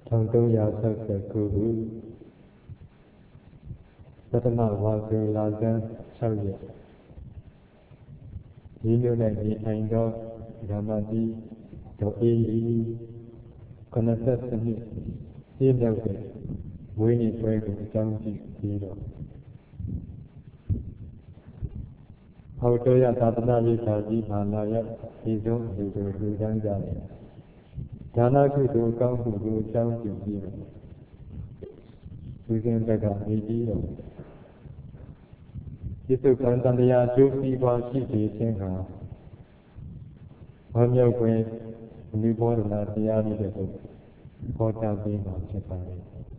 1369 Satama Vasu Lazan 6 ရက်ဒီလိုနဲ့ဒီအိမ်တော်ဓမ္မကြီးတော်အေးကြီး92နှစ်ပြည့်မြောက်တဲ့မွေးနေ့ပွဲကိုအကြောင်းပြုပြီးတော့ဟောတော်ရသာသနာ့ရေးစာကြီးမှာလာရောက်ဒီဆုံးအလူကိုလူတန်းကြတယ်ဒါနကုသိုလ်ကောင်းမှုကိုအကြောင်းပြုပြီးတော့သူစဉ်တက္ကနေပြီးတော့ဒီစုကံတန်တရားကျိုးစီးပွားရှိစေခြင်းကဝမ်းမြောက်ပွဲနိဘောဓနာတရားလေးတွေကိုဟောကြားပေးမှာဖြစ်ပါတယ်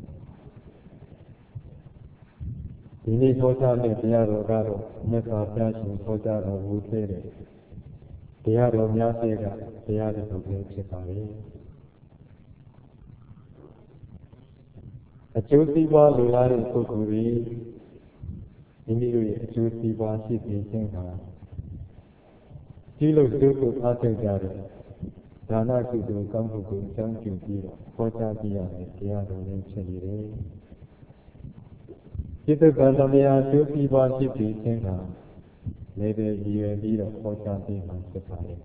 ဒီနေ့ဟောကြားတဲ့တရားတော်ကတော့မြတ်စွာဘုရားရှင်ဟောကြားတော်မူခဲ့တဲ့တရားတော်များစေကတရားတော်ပဲဖြစ်ပါတယ်အကျိုးစီးပွားလိုလားတဲ့ပုဂ္ဂိုလ်တွေမိမိတို့ရဲ့အကျိုးစီးပွားရှိစေခြင်းကပြုလုပ်စုကိုအားထုတ်ကြတဲ့ဒါနကုသိုလ်ကောင်းမှုကိုအကြောင်းပြုပြီးတော့ဟောကြားပြရတဲ့တရားတော်လေးဖြစ်နေတယ်จิตကံတရားကျိုးစီးပွားရှိစေခြင်းကလည်းပဲရည်ရွယ်ပြီးတော့ဟောကြားပေးမှာဖြစ်ပါတယ်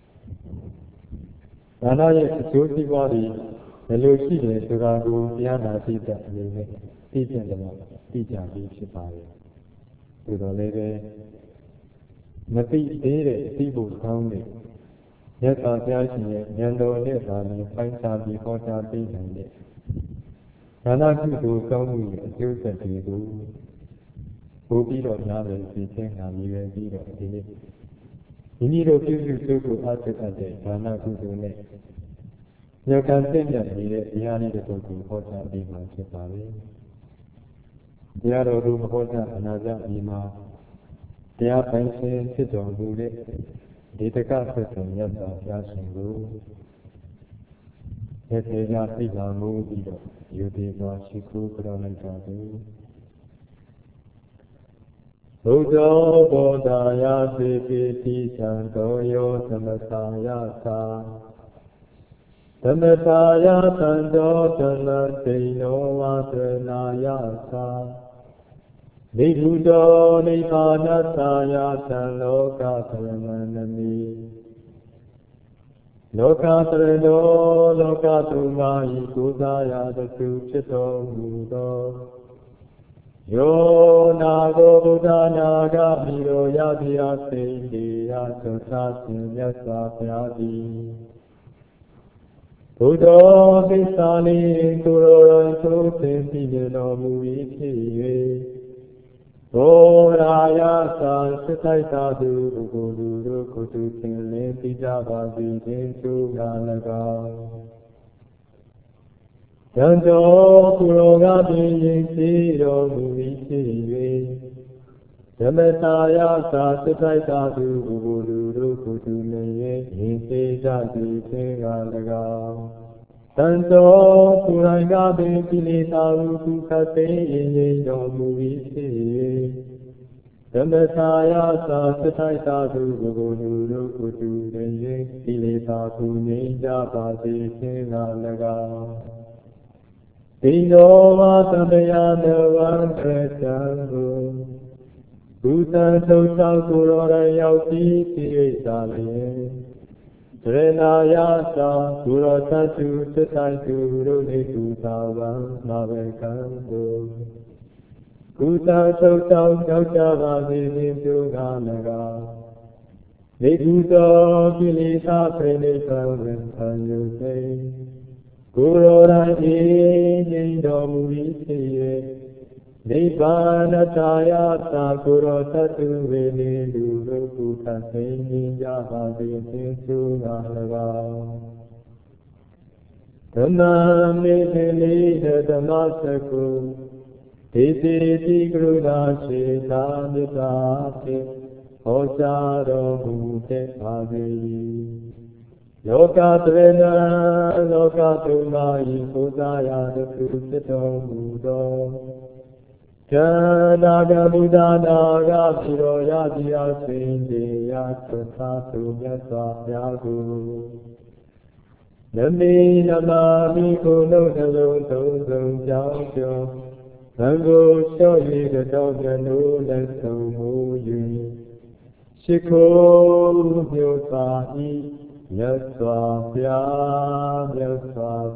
ဒါနရဲ့အကျိုးစီးပွားတွေဘယ်လိုရှိတယ်ဆိုတာကိုတရားနာသိတဲ့အနေနဲ့သိကျင်တယ်လို့သိကြပြီးဖြစ်ပါတယ်ဆိုတော့လည်းပဲမသိသေးတဲ့အသိဖို့ကောင်းတဲ့မြတ်စွာဘုရားရှင်ရဲ့ဉာဏ်တော်နဲ့သာလျှင်ပိုင်းခြားပြီးဟောကြားပေးနိုင်တဲ့ဒါနကုသိုလ်ကောင်းမှုရဲ့အကျိုးဆက်တွေကိုပို့ပြီးတော့နားလည်သိခြင်းဟာမြည်ရပြီးတော့ဒီနေ့မိမိတို့ပြုစုစုကိုအားထုတ်တဲ့ဒါနကုသိုလ်နဲ့ညောကံသိမြတ်နေတဲ့တရားလေးတွေကိုဟောကြားပေးမှာဖြစ်ပါလေတရားတော်ကိုဟောကြားအနာဂတ်ဒီမှာတရားပိုင်ရှင်ဖြစ်တော်မူတဲ့ဒီတက္ကဆက်ဆံမြတ်စွာဘုရားရှင်ကိုရဲ့တရားသိလာမှုပြီးတော့ယူတည်စွာရှိခိုးကြောင်းလိုက်ပါသည်ဘုဒ္ဓဘောဓာယသေပိတိသံတော်ယောသမသာယသာသမသာယသံတော်သနတိနောဝါသနာယသာနိဗ္ဗုတောနိဗ္ဗာနသာယသံလောကသရမဏမိလောကသရတောလောကသုမာဤကိုးစားရာတခုဖြစ်တော်မူသောယောနာကိုဗုဒ္ဓနာဂမိရောယတိယစေတိယသုသာရှင်မြတ်စွာဘုရားသည်ဘုဒ္ဓသစ္စာလေးကိုယ်တော်ရထိုးသင်ပြီးတော်မူ၏ဖြစ်၍ဘောရာယသာစိတ်တိုက်သာသူကိုယ်လူတို့ကိုသူသင်လင်းပြီးကြပါစေခြင်းသူက၎င်းယံတော်ကိုယ်တော်ကပင်ရင်ရှိတော်မူ၏ဖြစ်၍ဓမ္မသာယသာစိတ်တိုက်သာသူကိုယ်လူတို့ကိုသူလင်းရင်ရှိကြစေခြင်းက၎င်းတန်တော်ကိုယ်တိုင်ကပင်ကိလေသာဟုခတ်သိရင်တော်မူ၏ဖြစ်၍ဓမ္မသာယသာစိတ်တိုက်သာသူကိုယ်လူတို့ကိုသူလင်းရင်ကိလေသာကိုငြိမ်းကြပါစေခြင်းက၎င်းဒီတော်မှာသံဃာတော်ဝံပရတံကိုဘုသံထုံသောကိုယ်တော်ရရောက်ပြီးပြည့်သာလျင်ဒရဏာယသာကိုယ်တော်သတ္တုသစ္စာသူတို့နေသူသာဝံနာဝေကံကိုဘုသံထုံသောကြောက်ကြပါစေခြင်းပြုကား၎င်းနေသူသောကိလေသာဖိနေသံဝင်ခံယူစေကိုယ်တော်တိုင်အေးငြိမ်တော်မူ၏ဖြစ်၍နိဗ္ဗာနသာယသာကိုယ်တော်သတ္တုဝေနေလူတို့ကိုသတ်သိခြင်းကြပါစေခြင်းသူက၎င်းဓမ္မမေသေလိဓမ္မစကုဒေတိတိကရုဏာစေတာမေတ္တာဖြင့်ဟောကြားတော်မူတဲ့ပါစေလောကသရဏလောကသုမာဤကိုးစားရာတခုဖြစ်တော်မူသောဉာဏကဗုဒ္ဓနာဂပိရောယတိယစိင်တေယသစ္စာသူမြတ်စွာဘုရားကို Nami Namami Kuno Nalung Tung Tung Chao Chao Tango Shao Yi the Dog Yanu Lensong Mu Yu Shiko Myo Sa Yi Yaswa Pya Yaswa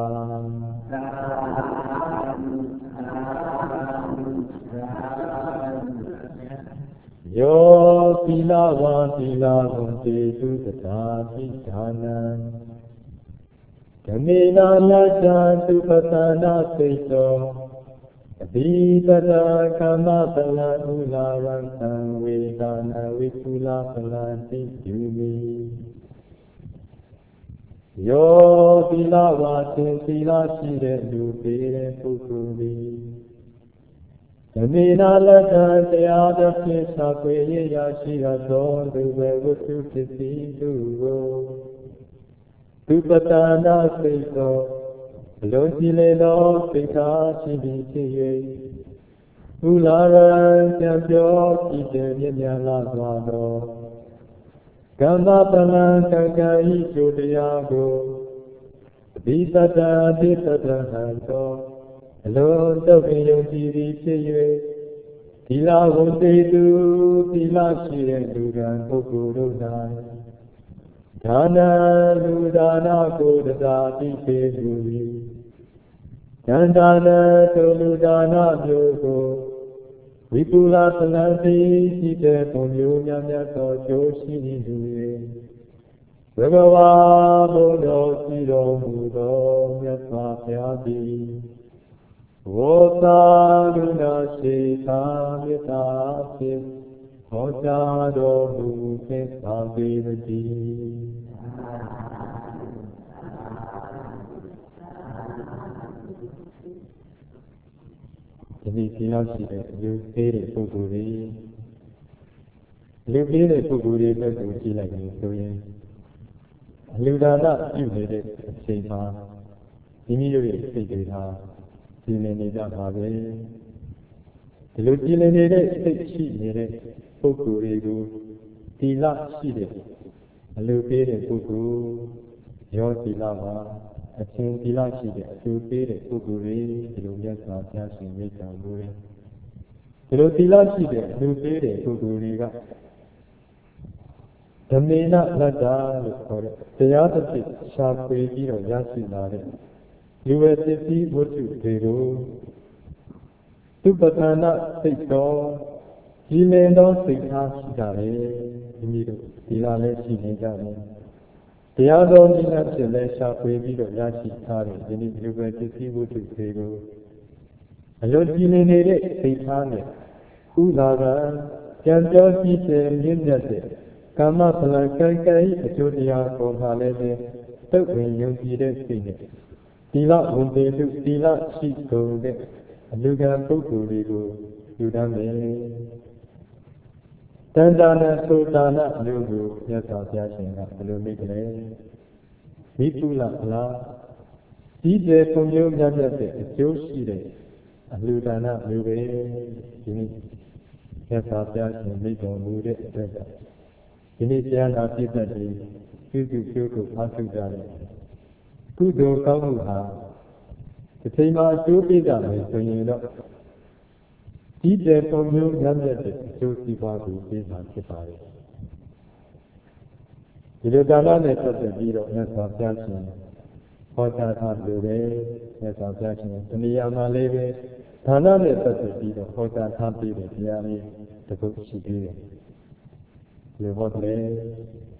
Pya Yo Sila Vanti Tu Tatati Dhanan Kamina Najan Tupatana Seito Abhidata Kamapala Ularantam Vedana Vitula Palanti Yumi Yo Sila Vatin Sila Shire Lupire Pukuri Kamina Najan Teyada Pisa Kwe Yashira Don Duwe Vutu Kisi Duro Tupatana Seito Lojilelo Pika Chibi Chiye Ulara Jabyo Kite Nyala Zwado Kamapalan Kakai Judiago Visata Disata Hanto Alon Tokiyo Chibi Chiye Tila Vontetu Tila Chiye Duran Tokuru Nai Dana Ludana Kodata Tipe Guri Dandana Toludana Yogo Vipula Salanti Sita Ponyo Nyamyato Joshi Due Bhagava Bodo Siro Mudo Yasma Pyati Vota Luna Shita Mita Hoja do Bukit Savivati Jadi silau sih, lupa pukuli, lupa pukuli beruji lagi tu ye. Lupa dah juga sehingga ini juga sehingga sini ni dah bagai. Lupa ni sehingga pukuli tu tidak sih, lupa pukul, yo tidak Achin Tila Shide, Supere, Puguri, Luya Satya Shimita Guri. Tila Shide, Supere, Puguriga. Tamina Lada, the other Shakwe Giro Yasinare. USC Mutu Peru. Tupatana Sito, Gilendo Sita Shidare, Tila Shimigare. Tiado Nina Celesha Quevido Yashi Tari, in the University Wutu Pego. A Lodinere, Satane, Ularan, Janjo Kite, Linjate, Kama Palankai, Julia Kohalede, Token Yungide Sine. Tila Unde, Tila Shiko, Lugan Pukurigo, Udame. Tandana Sultana Lugu, Yasasya Shinga, Lumikle, Vipula La, DJ Pumyo Yamate, Joshide, Ludana Lube, Yasasya Shinga, Mude, Initiana Titati, Kuku Pasugare, Kudo Kamuha, the Tima Supida, so you know. DJ Pumyo Yamate, Josi Babu, Pipari. Iludana Nessa Viro, Nessa Piachin, Hota Lube, Nessa Piachin, Taniama Leve, Tana Nessa Viro, Hota Tampi, Yami, the book she did. You want me?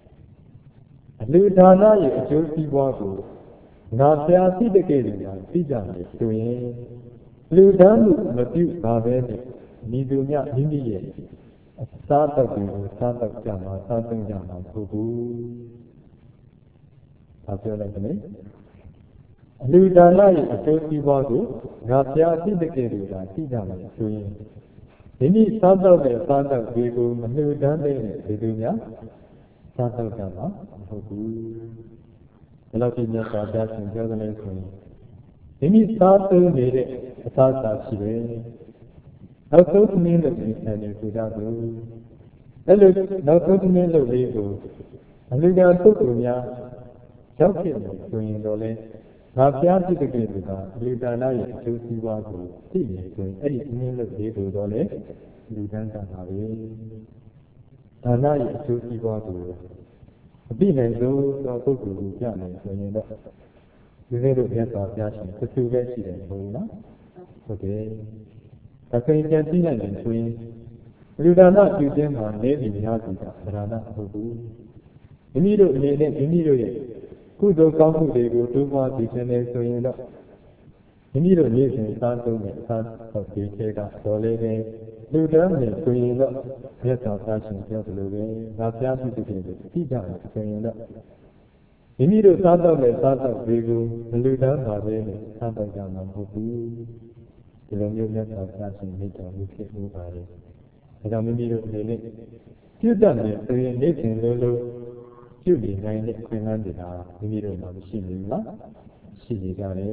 Ludana, Josi Babu, Nasia Sidicate, Pijam, doing Ludanu, Matthew Bavene, Nidunya, India. Sataku, Satakama, Satangama, Pubu. After like me, Ludana, a Josi Babu, Nasia Sidicate, Pijam, doing. Any Santa, Santa, Vigo, Ludana, Nidunya, Satakama, Pubu. Latina Satas and Jordan. Any Sata made it, a Sata Shive. Now, so to me, the Christian Kudadu. Hello, now so to me, the Lego. And look at Tukumia. ရောက်ဖြစ်နေဆိုရင်တော့လေငါဖျားဖြစ်တဲ့ကိစ္စကလူဒါနရဲ့အကျိုးစီးပွားကိုသိနေဆိုရင်အဲ့ဒီအင်းလို့လေးဆိုတော့လေလူဒန်းကတာပဲဒါနရဲ့အကျိုးစီးပွားကိုအပြည့်နိုင်ဆုံးသောပုဂ္ဂိုလ်ကိုပြနိုင်ဆိုရင်တော့ဒီလိုလိုမြတ်စွာဘုရားရှင်သူသူပဲရှိတယ်ဘုရားနော်ဟုတ်တယ်ဒါဆိုရင်ပြန်ကြည့်လိုက်ရင်ဆိုရင်လူဒါနပြုခြင်းမှာနေပြီးများစုကသရဏမဟုတ်ဘူးမိမိတို့အနေနဲ့မိမိတို့ရဲ့ကုသိုလ်ကောင်းမှုတွေကိုတိုးပွားပြီးခြင်းနဲ့ဆိုရင်တော့မိမိတို့နေ့စဉ်စားသုံးတဲ့အစားအသောက်တွေထဲကတော့လည်းပဲလူတန်းနဲ့ဆိုရင်တော့မြတ်စွာဘုရားရှင်ပြောသလိုပဲငါဘုရားပြုတဲ့ကိစ္စကိုသိကြတယ်ဆိုရင်တော့မိမိတို့စားတော့တဲ့စားတော့တွေကိုလူတန်းပါပဲနဲ့စားတော့ကြမှာမဟုတ်ဘူးဒီလိုမျိုးမြတ်စွာဘုရားရှင်မိတော်မူဖြစ်မှုပါလေဒါကြောင့်မိမိတို့အနေနဲ့ပြုတတ်တယ်ဆိုရင်နေ့စဉ်လုံးလုံးပြုနေနိုင်တဲ့ခွင့်လန်းတွေဟာမိမိတို့မှာမရှိနေဘူးလားရှိနေကြတယ်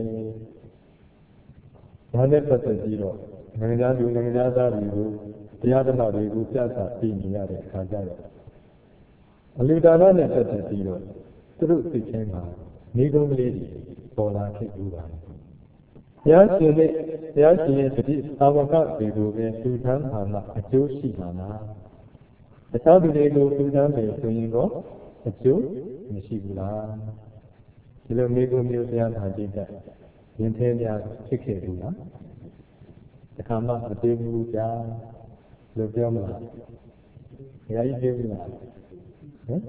ဒါနဲ့ပတ်သက်ပြီးတော့နိုင်ငံသားလူနိုင်ငံသားတွေကိုတရားဓမ္မတွေကိုပြသပြီးနေရတဲ့အခါကျတော့အလူဒါနနဲ့ပတ်သက်ပြီးတော့သူတို့သိချင်းမှာမိဂုံးကလေးတွေပေါ်လာခဲ့ဘူးပါဘုရားရှင်ရဲ့တတိသာဝကတွေကိုပဲသူထမ်းပါမှအကျိုးရှိမှာလားတခြားသူတွေကိုသူထမ်းတယ်ဆိုရင်တော့အကျိုးမရှိဘူးလားဒီလိုမိဂုံးမျိုးတရားထားကြည့်တဲ့ရင်ထဲများဖြစ်ခဲ့ဘူးလားတခါမှမသိဘူးကြာလို့ပြောမလားဘုရားကြီးပြောဘူးလားဟမ်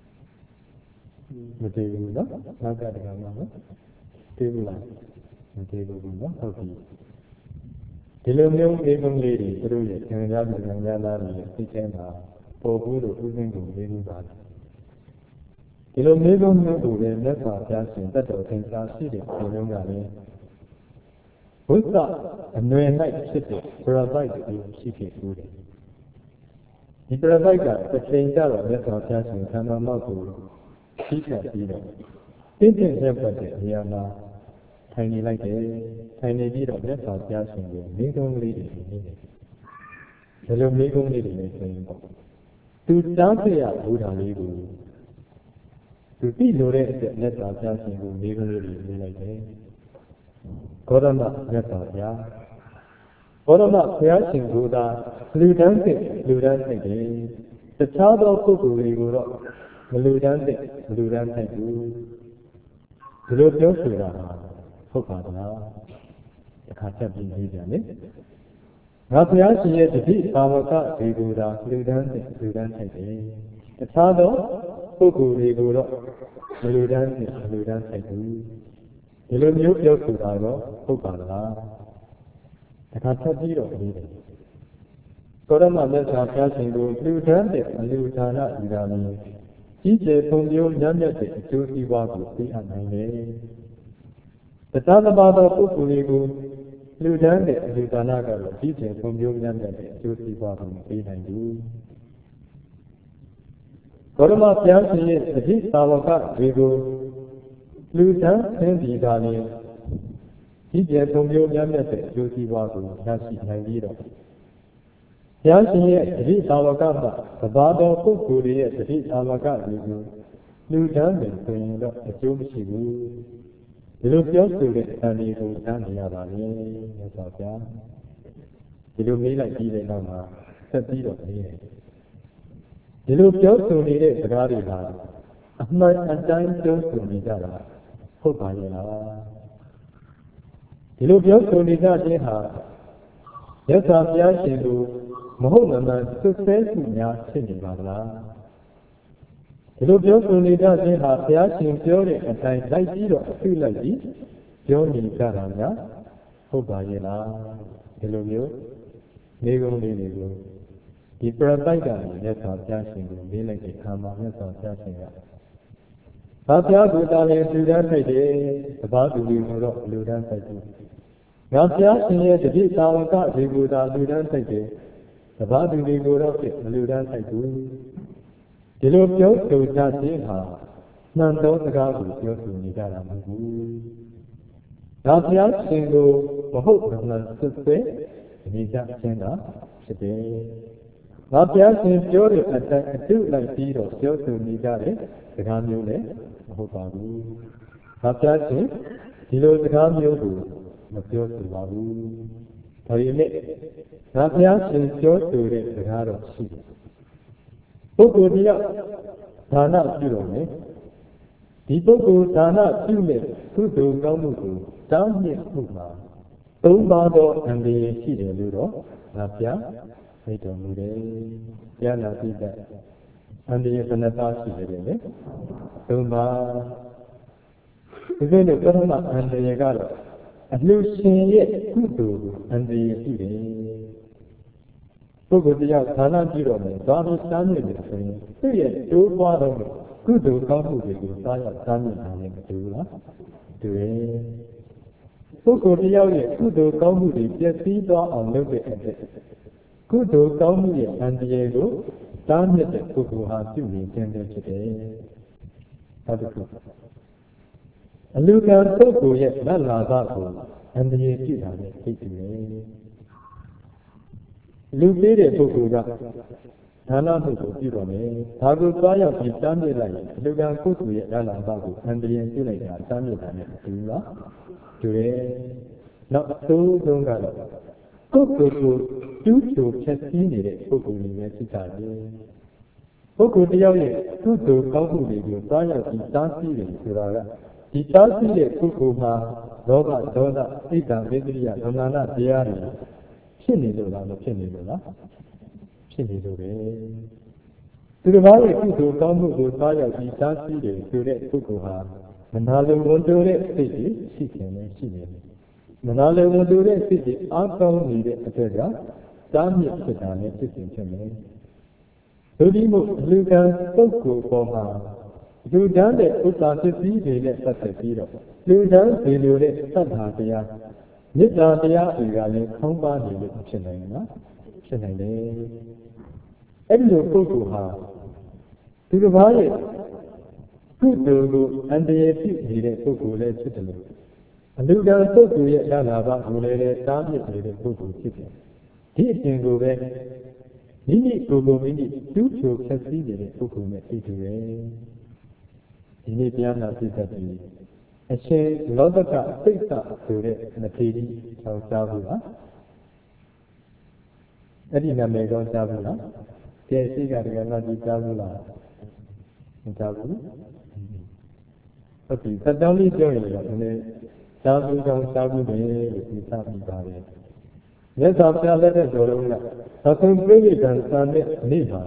မသိဘူးနော်နောက်ကတခါမှနော်သိဘူးလားမသိဘူးနော်ဟုတ်ပြီဒီလိုမျိုးမိဂုံးလေးတွေသူတို့ရဲ့သင်္ကြန်နိုင်ငံသားတွေသိချင်တာပေါ်ဘူးလို့ဥစဉ်ကိုမေးမှုပါဒီလိုမိဂုံးမျိုးကိုလည်းမြတ်စွာဘုရားရှင်တတ်တော်သင်္ကြန်ရှိတဲ့ဒီလိုကလည်းဘုရားအနွယ်၌ဖြစ်တဲ့ပရပိုက်ကိုရှိခဲ့ဘူးတယ်ဒီပရပိုက်ကတစ်ချိန်ကျတော့မြတ်စွာဘုရားရှင်သံဃာမောက်ကိုရှိခဲ့ပြီးတော့တင်းတင်းကျပ်ကျပ်တဲ့နေရာမှာထိုင်နေလိုက်တယ်ထိုင်နေပြီးတော့မြတ်စွာဘုရားရှင်ရဲ့မိဂုံးလေးတွေနေတယ်ဒီလိုမိဂုံးလေးတွေနေဆိုရင်ပေါ့သူတောင်းခဲ့ရဘူးတာလေးကိုသူသိလို့တဲ့အတွက်မြတ်စွာဘုရားရှင်ကိုမိဂုံးလေးတွေနေလိုက်တယ်ဂေါတမမြတ်စွာဘုရားဂေါတမဘုရားရှင်ကိုသာလူတန်းတဲ့လူတန်းတဲ့တယ်တခြားသောပုဂ္ဂိုလ်တွေကိုတော့မလူတန်းတဲ့လူတန်းတဲ့ဘူးဒီလိုပြောဆိုတာဟုတ်ပါသလားအခါချက်ပြီးပြီးပြန်လေငါဘုရားရှင်ရဲ့တတိဘာဝကဒီကိုသာလူတန်းတဲ့လူတန်းတဲ့တယ်တခြားသောပုဂ္ဂိုလ်တွေကိုတော့မလူတန်းတဲ့လူတန်းတဲ့ဘူးဒီလိုမျိုးပြောဆိုတာတော့ဟုတ်ပါလားတခါထပ်ပြီးတော့ပြီးတယ်သောရမမြတ်စွာဘုရားရှင်ကိုလူတန်းတဲ့အလူဌာနဒီကနေ့ကြီးကျယ်ပုံပြိုးညံ့မြတ်တဲ့အကျိုးစီးပွားကိုသိအပ်နိုင်တယ်တရားသဘာဝပုဂ္ဂိုလ်တွေကိုလူတန်းတဲ့အလူဌာနကတော့ကြီးကျယ်ပုံပြိုးညံ့မြတ်တဲ့အကျိုးစီးပွားကိုသိနိုင်ဘူးသောရမဘုရားရှင်ရဲ့တတိသာဝကတွေကိုလူတန်းသင်ဒီကနေ့ဒီကျေပုံမျိုးများမြတ်တဲ့အကျိုးစီးပွားကိုရရှိနိုင်ပြီးတော့ဘုရားရှင်ရဲ့တတိသာဝကမှာသဘာတော်ပုဂ္ဂိုလ်ရဲ့တတိသာဝကတွေကိုလူတန်းတယ်ဆိုရင်တော့အကျိုးမရှိဘူးဒီလိုပြောဆိုတဲ့အန်ဒီကိုကြားနေရပါလေမြတ်စွာဘုရားဒီလိုမေးလိုက်ပြီးတဲ့နောက်မှာဆက်ပြီးတော့မေးတယ်ဒီလိုပြောဆိုနေတဲ့စကားတွေကအမှန်အတိုင်းပြောဆိုနေကြတာဟုတ်ပါရဲ့လားဒီလိုပြောဆိုနေကြခြင်းဟာမြတ်စွာဘုရားရှင်ကိုမဟုတ်မမှန်ဆွဆွဲမှုများဖြစ်နေပါလားဒီလိုပြောဆိုနေကြခြင်းဟာဘုရားရှင်ပြောတဲ့အတိုင်းလိုက်ပြီးတော့အပြုလိုက်ပြီးပြောနေကြတာများဟုတ်ပါရဲ့လားဒီလိုမျိုးနေကုန်လေးတွေကိုဒီပရပိုက်ကမြတ်စွာဘုရားရှင်ကိုမေးလိုက်တဲ့အခါမှာမြတ်စွာဘုရားရှင်ကဘာဘုရားကိုတာလည်းလူတန်းထိုက်တယ်တပါးသူတွေကိုတော့လူတန်းထိုက်တယ်ငါဘုရားရှင်ရဲ့တတိသာဝကတွေကိုသာလူတန်းထိုက်တယ်တပါးသူတွေကိုတော့မလူတန်းထိုက်ဘူးဒီလိုပြောဆိုကြခြင်းဟာနှံသောစကားကိုပြောဆိုနေကြတာမဟုတ်ဘူးငါဘုရားရှင်ကိုမဟုတ်မှန်ဆွဆွဲနေကြခြင်းကဖြစ်တယ်ငါဘုရားရှင်ပြောတဲ့အတိုင်းအတုလိုက်ပြီးတော့ပြောဆိုနေကြတဲ့စကားမျိုးလည်းမဟုတ်ပါဘူးငါဘုရားရှင်ဒီလိုစကားမျိုးကိုမပြောဆိုပါဘူးဒါပေမဲ့ငါဘုရားရှင်ပြောဆိုတဲ့စကားတော့ရှိတယ်ပုဂ္ဂိုလ်တရားဒါနပြုတော်မယ်ဒီပုဂ္ဂိုလ်ဒါနပြုမဲ့ကုသိုလ်ကောင်းမှုကိုတောင်းမြင့်မှုမှာသုံးပါးသောအန္တရာယ်ရှိတယ်လို့တော့ငါဘုရားသိတော်မူတယ်။ဉာဏ်နာသိတဲ့အန္တရာယ်ဘယ်နှပါးရှိတယ်လဲ။သုံးပါးဒီလိုနဲ့ပထမအန္တရာယ်ကတော့အလှရှင်ရဲ့ကုသိုလ်အန္တရာယ်ရှိတယ်။ပုဂ္ဂိုလ်တရားဌာနပြုတော်မယ်။သွားပြီးစားမြင့်တယ်ဆိုရင်သူ့ရဲ့တိုးပွားသောကုသိုလ်ကောင်းမှုတွေကိုစားရစားမြင့်တာနဲ့မတူဘူးလား။တူတယ်။ပုဂ္ဂိုလ်တရားရဲ့ကုသိုလ်ကောင်းမှုတွေပြည့်စည်သွားအောင်လုပ်တဲ့အတွက်ကုသိုလ်ကောင်းမှုရဲ့အန္တရာယ်ကိုတားမြစ်တဲ့ပုဂ္ဂိုလ်ဟာပြုနေခြင်းပဲဖြစ်တယ်။နောက်တစ်ခုအလူကံပုဂ္ဂိုလ်ရဲ့လက်လာသကိုအန္တရာယ်ပြုတာနဲ့သိတူတယ်။လူပေးတဲ့ပုဂ္ဂိုလ်ကဒါနမှုကိုပြုတော်မယ်။ဒါကိုသွားရောက်ပြီးတားမြစ်လိုက်ရင်အလူကံပုဂ္ဂိုလ်ရဲ့လက်လာသကိုအန္တရာယ်ပြုလိုက်တာတားမြစ်တာနဲ့တူလား။တူတယ်။နောက်အဆိုးဆုံးကတော့ပုဂ္ဂိုလ်ကိုကျူးကျော်ဖြတ်စည်းနေတဲ့ပုဂ္ဂိုလ်တွေပဲဖြစ်ကြတယ်။ပုဂ္ဂိုလ်တယောက်ရဲ့ကုသိုလ်ကောင်းမှုတွေကိုတားရောက်ပြီးတားဆီးတယ်ဆိုတာကဒီတားဆီးတဲ့ပုဂ္ဂိုလ်မှာလောဘဒေါသစိတ်ဓာတ်ဝိသရိယဒုက္ခနာတရားတွေဖြစ်နေလို့လားမဖြစ်နေလို့လားဖြစ်နေလို့ပဲ။သူတစ်ပါးရဲ့ကုသိုလ်ကောင်းမှုကိုတားရောက်ပြီးတားဆီးတယ်ဆိုတဲ့ပုဂ္ဂိုလ်ဟာမနာလိုဝန်တိုးတဲ့စိတ်တွေရှိခြင်းနဲ့ရှိနေတယ်မနာလိုဝန်တိုးတဲ့စိတ်တွေအားကောင်းနေတဲ့အတွက်ကတားမြစ်ဖြစ်တာနဲ့ဖြစ်ခြင်းဖြစ်မယ်။ဒုတိယအလူကံပုဂ္ဂိုလ်ပေါ်မှာလူတန်းတဲ့ဥစ္စာပစ္စည်းတွေနဲ့ပတ်သက်ပြီးတော့လူတန်းဒီလိုတဲ့သတ္တာတရားမေတ္တာတရားတွေကလည်းခေါင်းပါနေလို့ဖြစ်နိုင်နော်ဖြစ်နိုင်တယ်။အဲ့ဒီလိုပုဂ္ဂိုလ်ဟာသူတစ်ပါးရဲ့ကုသိုလ်ကိုအန္တရာယ်ပြုနေတဲ့ပုဂ္ဂိုလ်လည်းဖြစ်တယ်လို့အလူကံပုဂ္ဂိုလ်ရဲ့ရလာပါကိုလည်းတားမြစ်နေတဲ့ပုဂ္ဂိုလ်ဖြစ်တယ်။ဒီအပြင်ကိုပဲမိမိကိုယ်ကိုမိမိတူးချိုဖြတ်စည်းနေတဲ့ပုဂ္ဂိုလ်နဲ့သိတူတယ်။ဒီနေ့ပြန်လာပြတ်ပြီးအရှင်လောကစိတ်သာဆိုတဲ့မထေရီဆောင်းစားဘူးလား။အဲ့ဒီနာမည်ကောင်းစားဘူးလား။ကျဲရှိကတကယ်တော့ဒီစားဘူးလား။မစားဘူး။ဟုတ်ပြီသက်တောင်းလေးပြောရင်လည်းဒီနေ့စားဘူးကောင်းစားဘူးပဲလို့သိသမိပါတယ်။မြတ်စွာဘုရားလက်ထက်တော်လုံးကသကုံပြိဋိကံစံတဲ့နေ့မှာ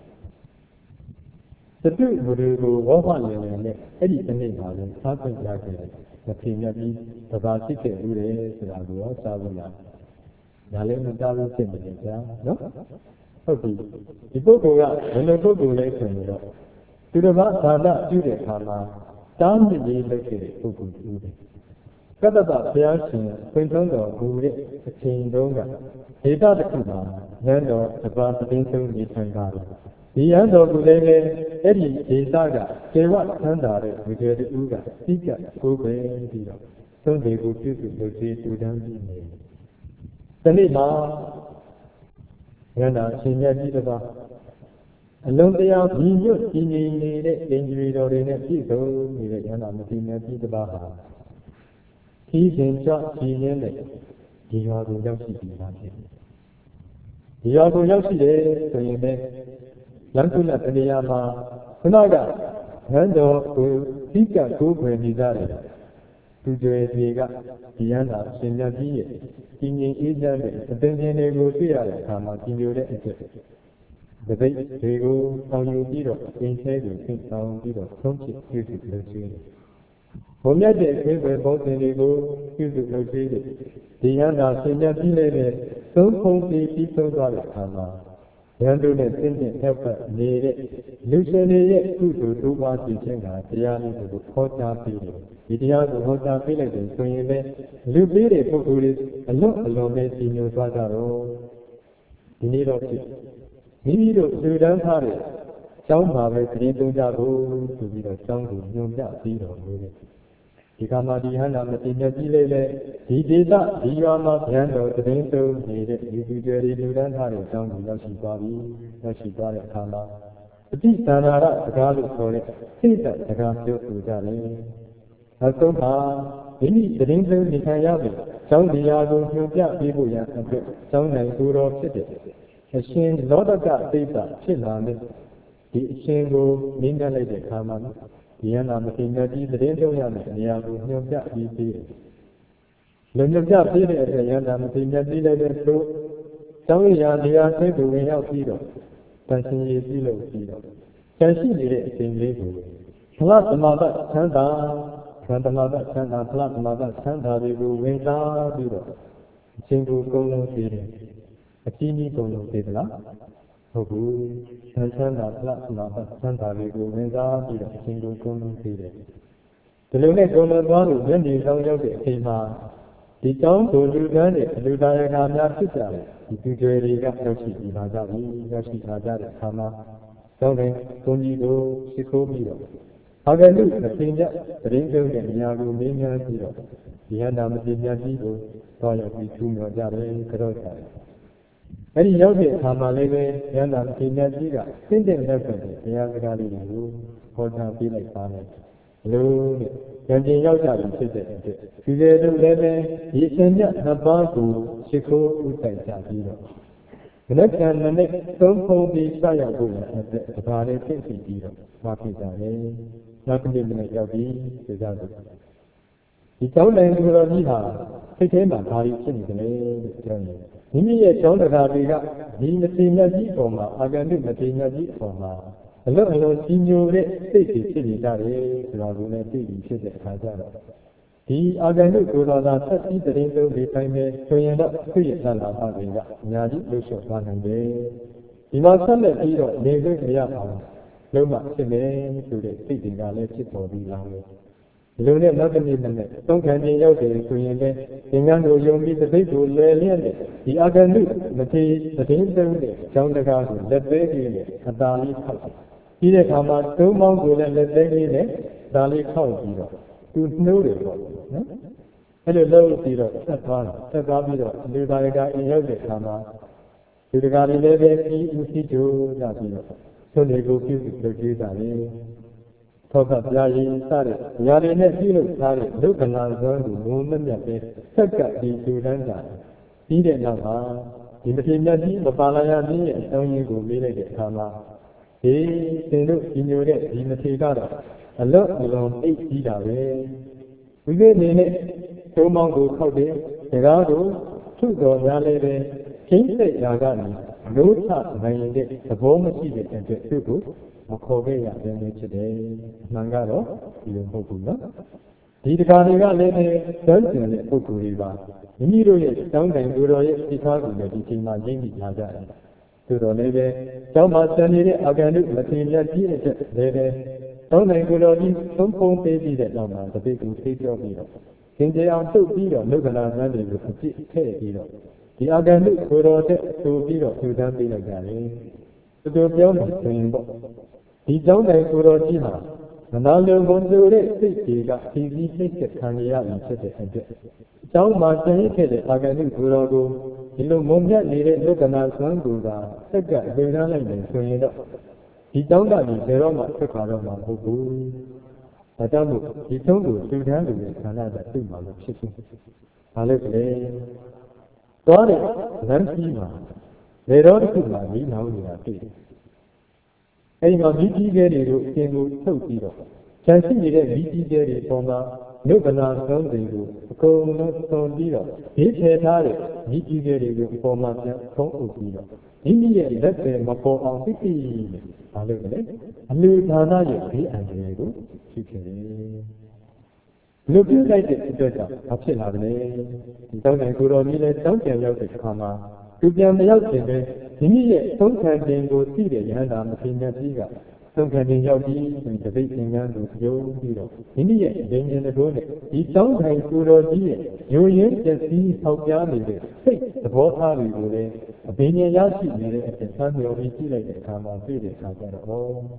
သတုဘုရားကိုဝေါဖလည်နေနဲ့အဲ့ဒီတစ်နေ့မှာလည်းစားခွင့်ရခဲ့တယ်။မထေမြတ်ကြီးတပါးဖြစ်ခဲ့ဦးတယ်ဆိုတာကိုရောစားလို့ရတယ်။ဒါလည်းမစားလို့ဖြစ်နေတယ်ဗျာနော်။ဟုတ်ပြီဒီပုဂ္ဂိုလ်ကဘယ်လိုပုဂ္ဂိုလ်လဲဆိုရင်တော့သူတစ်ပါးသာသပြုတဲ့အခါမှာတားမြစ်ရေးလုပ်ခဲ့တဲ့ပုဂ္ဂိုလ်တူတယ်။ကတ္တဗဘုရားရှင်ခွင့်သွန်းတော်မူတဲ့အချိန်တုန်းကဒေသတစ်ခုမှာဉာဏ်တော်တပါးတင်းဆုံးနေထိုင်တာလေဒီဉာဏ်တော်ကိုလည်းအဲ့ဒီဒေသကကျေဝဆန်းတာတဲ့ဝိသေတူကသိကြကိုယ်ပဲပြီးတော့သုံးတွေကိုပြုစုလုပ်ပြီးတူတန်းပြီးနေဒီနေ့မှာဉာဏ်တော်ရှင်မြတ်ကြီးတပါးအလုံးတရားညီညွတ်ကြည်ငြိမ်နေတဲ့အင်ဂျီတော်တွေနဲ့ပြည့်စုံနေတဲ့ဉာဏ်တော်မသိမြတ်ကြီးတပါးဟာခီးရှင်ကြကြည်ရင်းနဲ့ဒီရွာကိုရောက်ရှိပြီးသားဖြစ်တယ်။ဒီရွာကိုရောက်ရှိတယ်ဆိုရင်လည်းလမ်းကုလတရားမှာခုနကဟန်တော်ကိုသိကကိုးခွေနေကြတယ်။သူတွေတွေကဒီရန်တာရှင်မြတ်ကြီးရဲ့ကြီးငြိမ်အေးချမ်းတဲ့အသင်္ကြန်တွေကိုတွေ့ရတဲ့အခါမှာကြီးညိုတဲ့အဖြစ်တပိတ်တွေကိုဆောင်ယူပြီးတော့အင်းဆဲကိုသိဆောင်ပြီးတော့ဆုံးဖြတ်ပြုစုလုပ်ခြင်းဘုံမြတ်တဲ့အခွင့်အရေးပုံစံတွေကိုပြုစုလုပ်သေးတယ်ဒီရန်တာရှင်မြတ်ကြီးလည်းပဲသုံးဖုံးပြီးဆုံးသွားတဲ့အခါမှာရန်တို့နဲ့သင်တဲ့ထောက်ပတ်နေတဲ့လူရှင်တွေရဲ့ကုသိုလ်တိုးပွားခြင်းကတရားလေးကိုဟောကြားပေးတယ်ဒီတရားကိုဟောကြားပေးလိုက်တယ်ဆိုရင်လည်းလူပေးတဲ့ပုဂ္ဂိုလ်တွေအလွန်ပဲကြီးညိုသွားကြတော့ဒီနေ့တော့မိမိတို့လူတန်းထားတဲ့ကျောင်းမှာပဲခရီးသုံးကြဖို့ဆိုပြီးတော့ကျောင်းကိုညွှန်ပြပြီးတော်မူတယ်ဒီကမှာဒီဟန္တာမတိမြတ်ကြီးလေးလည်းဒီဒေသဒီရွာမှာဗျံတော်တရင်သုံးနေတဲ့ဒီသူတွေလူတန်းထားတဲ့အကြောင်းကိုရောက်ရှိသွားပြီရောက်ရှိသွားတဲ့အခါမှာပฏิသန္ဓာရစကားလို့ခေါ်တဲ့စိတ်သက်စကားပြောဆိုကြတယ်နောက်ဆုံးမှာမိမိတရင်သုံးနေခံရပြီကျောင်းတရားကိုညွှန်ပြပေးဖို့ရန်အတွက်ကျောင်းနိုင်ကိုတော်ဖြစ်တဲ့အရှင်လောတကသိပ္ပဖြစ်လာတဲ့ဒီအရှင်ကိုနင်းလိုက်တဲ့အခါမှာဒီယန္တာမတိမြတ်ကြီးသတင်းသုံးရမယ့်နေရာကိုညွှန်ပြပြီးပြီ။လုံညွှန်ပြပြီးတဲ့အတွက်ယန္တာမတိမြတ်ကြီးလည်းသို့ကျောင်းရာနေရာသိကိုဝင်ရောက်ပြီးတော့တန်ရှင်ရည်ပြုလုပ်ပြီးတော့တန်ရှိနေတဲ့အချိန်လေးကိုဖလားသမဘသံသာဖလားသမဘသံသာဖလားသမဘသံသာတွေကိုဝင်စားပြီးတော့အချိန်ကိုကုန်လုံးပြီးတယ်။အကြီးကြီးကုန်လုံးပြီးသလားဟုတ်ဘူးဆန်းချမ်းသာဖလားသမဘသံသာတွေကိုဝင်စားပြီးတော့အချိန်ကိုကုန်လုံးပြီးတယ်ဒီလိုနဲ့ကုန်လုံးသွားလို့မျက်နှာဆောင်ရောက်တဲ့အချိန်မှာဒီကျောင်းကိုလူကန်းတဲ့လူသားရခါများဖြစ်ကြတယ်ဒီသူတွေတွေကရောက်ရှိပြီးလာကြပြီရောက်ရှိလာကြတဲ့အခါမှာကျောင်းတွင်ဘုန်းကြီးတို့ရှိခိုးပြီးတော့အာဂလုမသိညတရင်ကျုံတဲ့နေရာကိုမင်းများပြီးတော့ဒီဟန္တာမသိညကြီးကိုသွားရောက်ပြီးထူးမြော်ကြတယ်ကြောက်ကြတယ်အဲဒီရောက်တဲ့အခါမှာလည်းပဲဟန္တာမသိညကြီးကသင်တဲ့လက်ဆက်တဲ့တရားစကားလေးတွေကိုဟောကြားပေးလိုက်ပါတယ်လို့ဉာဏ်ကျင်ရောက်ကြပြီဖြစ်တဲ့အတွက်ဒီလေတို့လည်းပဲဒီအရှင်မြတ်နှစ်ပါးကိုရှိခိုးဥတိုက်ကြပြီးတော့မနက်ကနနဲ့သုံးဖုံးပြီးစရောက်ဖို့လည်းအတွက်ဒါလေးသိသိပြီးတော့မှာဖြစ်ကြတယ်နောက်တစ်နေ့မနေ့ရောက်ပြီးသိကြတယ်ဒီကျောင်းတိုင်းကိုတော်ကြီးဟာစိတ်ထဲမှာဘာလို့ဖြစ်နေတယ်လို့ပြောနေတယ်မိမိရဲ့ကျောင်းတရားတွေကဒီမတိမြတ်ကြီးအပေါ်မှာအာဂန္တုမတိမြတ်ကြီးအပေါ်မှာအလုံးကြီးညိုတဲ့စိတ်ကြီးဖြစ်နေကြတယ်ဆိုတာကိုလည်းသိပြီးဖြစ်တဲ့အခါကျတော့ဒီအာဂန္တုကိုတော်သာသက်ပြီးတရင်သုံးလေးတိုင်းပဲဆိုရင်တော့သူ့ရဲ့သံဃာပါတွေကအများကြီးလှုပ်ရှားသွားနိုင်တယ်ဒီမှာဆက်လက်ပြီးတော့နေခွင့်မရပါဘူးလုံးဝဖြစ်မယ်ဆိုတဲ့စိတ်တွေကလည်းဖြစ်ပေါ်ပြီးလာတယ်ဒီလိုနဲ့နောက်တစ်နေ့နဲ့သုံးခံခြင်းရောက်တယ်ဆိုရင်လည်းသင်္ကန်းကိုယုံပြီးသိကိုလဲလျက်နဲ့ဒီအာဂန္တုမတိတရင်သုံးတဲ့ကျောင်းတကားကိုလက်သေးကြီးနဲ့အသာလေးထောက်ပြီးတဲ့အခါမှာသုံးပေါင်းကိုလည်းလက်သေးလေးနဲ့ဒါလေးခောက်ပြီးတော့သူနှိုးတယ်ပေါ့နော်အဲ့လိုလုပ်ပြီးတော့ဆက်သွားပြီးတော့လူသားတွေကအိမ်ရောက်တဲ့အခါမှာလူတကာတွေလည်းပဲပြီးဦးစီးကြကြပြီးတော့ဆွေးနွေးကိုပြုလုပ်ကြတာလေထောက်ကပြာရည်စတဲ့ညာတွေနဲ့ပြုလုပ်ထားတဲ့ဒုက္ခနာဇောကိုဘုံမမြတ်ပဲဆက်ကဒီလူတန်းတာပြီးတဲ့နောက်မှာဒီမထေမြတ်ကြီးမပါလာရသေးရဲ့အကြောင်းရင်းကိုမေးလိုက်တဲ့အခါမှာဒီသင်တို့ဒီညိုတဲ့ဒီမထေကတော့အလော့အလွန်အိတ်ကြီးတာပဲဝိသေအနေနဲ့သုံးပေါင်းကိုခောက်တယ်ဒါကားကိုထုတော်များလည်းပဲချင်းစိတ်ရာကနေနိုးထနိုင်တဲ့သဘောမရှိတဲ့အတွက်သူ့ကိုမခေါ်ခဲ့ရဘဲနဲ့ဖြစ်တယ်အမှန်ကတော့ဒီလိုမဟုတ်ဘူးနော်ဒီတခါတွေကလည်းသံကျင်တဲ့ပုဂ္ဂိုလ်တွေပါမိမိတို့ရဲ့တောင်းတန်ကိုယ်တော်ရဲ့စိတ်ထားကိုလည်းဒီချိန်မှာရင်းမိလာကြတယ်သို့တော်လည်းပဲကျောင်းမှာဆံနေတဲ့အာဂန္တုမထေရကြီးတဲ့လည်းပဲတောင်းတန်ကိုယ်တော်ကြီးသုံးဖုံးပေးပြီးတဲ့နောက်မှာတပိတ်ကိုသိပြောပြီးတော့သင်ကျေအောင်တုတ်ပြီးတော့လုကနာသံတွေကိုအပြစ်ထည့်ပြီးတော့ဒီအာဂန္တုကိုယ်တော်တဲ့သူပြီးတော့သူတန်းပေးလိုက်ကြတယ်သူပြောနေဆိုရင်ပေါ့ဒီကျောင်းတိုင်းကိုယ်တော်ကြီးဟာမနာလိုဘုံဆိုတဲ့စိတ်တွေကဖြည်းဖြည်းနှိမ့်ဆက်ခံရပြီဖြစ်တဲ့အတွက်အကြောင်းမှာကျင့်ခဲ့တဲ့အာဂန္တုကိုယ်တော်ကိုဒီလိုမုံမြတ်နေတဲ့လုကနာသံကိုသာဆက်ကပြေးထားလိုက်တယ်ဆိုရင်တော့ဒီကျောင်းကနေဘယ်တော့မှဆက်ခွာတော့မှာမဟုတ်ဘူး။ဒါကြောင့်မို့ဒီသုံးကိုသူတန်းလူရဲ့ခန္ဓာကသိမှလို့ဖြစ်ဖြစ်။ဘာလို့လဲ။သွားတဲ့လမ်းကြီးမှာလေတော်တစ်ခုမှာမိနောင်နေတာတွေ့တယ်။အဲဒီမှာမိကြီးကဲတွေကိုအရှင်ကိုထုတ်ပြီးတော့ခြံရှိနေတဲ့မိကြီးကဲတွေပေါ်မှာနုဗနာဆုံးတွေကိုအကုန်လုံးသွန်ပြီးတော့ဒီထည့်ထားတဲ့မိကြီးကဲတွေကိုအပေါ်မှာပြန်ဖုံးအုပ်ပြီးတော့မိမိရဲ့လက်တွေမပေါ်အောင်သိသိနဲ့ဘာလို့လဲအလူဌာနရဲ့ဘေးအန္တရာယ်ကိုရှိခဲ့တယ်လူပြုလိုက်တဲ့အတွက်ကြောင့်ဘာဖြစ်လာလဲဒီတောင်းတန်ကိုတော်ကြီးလည်းတောင်းပြန်ရောက်တဲ့အခါမှာသူပြန်မရောက်ခင်ပဲမိမိရဲ့သုံးခံခြင်းကိုသိတဲ့ယဟန္တာမထေရကြီးကသုံးခံခြင်းရောက်ပြီးတပိတ်သင်္ကန်းကိုပြုံးပြီးတော့မိမိရဲ့ရင်းခြင်းတို့နဲ့ဒီတောင်းတန်ကိုတော်ကြီးရဲ့ယိုရင်းပျက်စီးထောက်ပြနေတဲ့စိတ်သဘောထားတွေကိုလည်းအဘိညာဉ်ရရှိနေတဲ့အဖြစ်ဆန်းမြော်ပြီးကြည့်လိုက်တဲ့အခါမှာသိတဲ့အခါကျတော့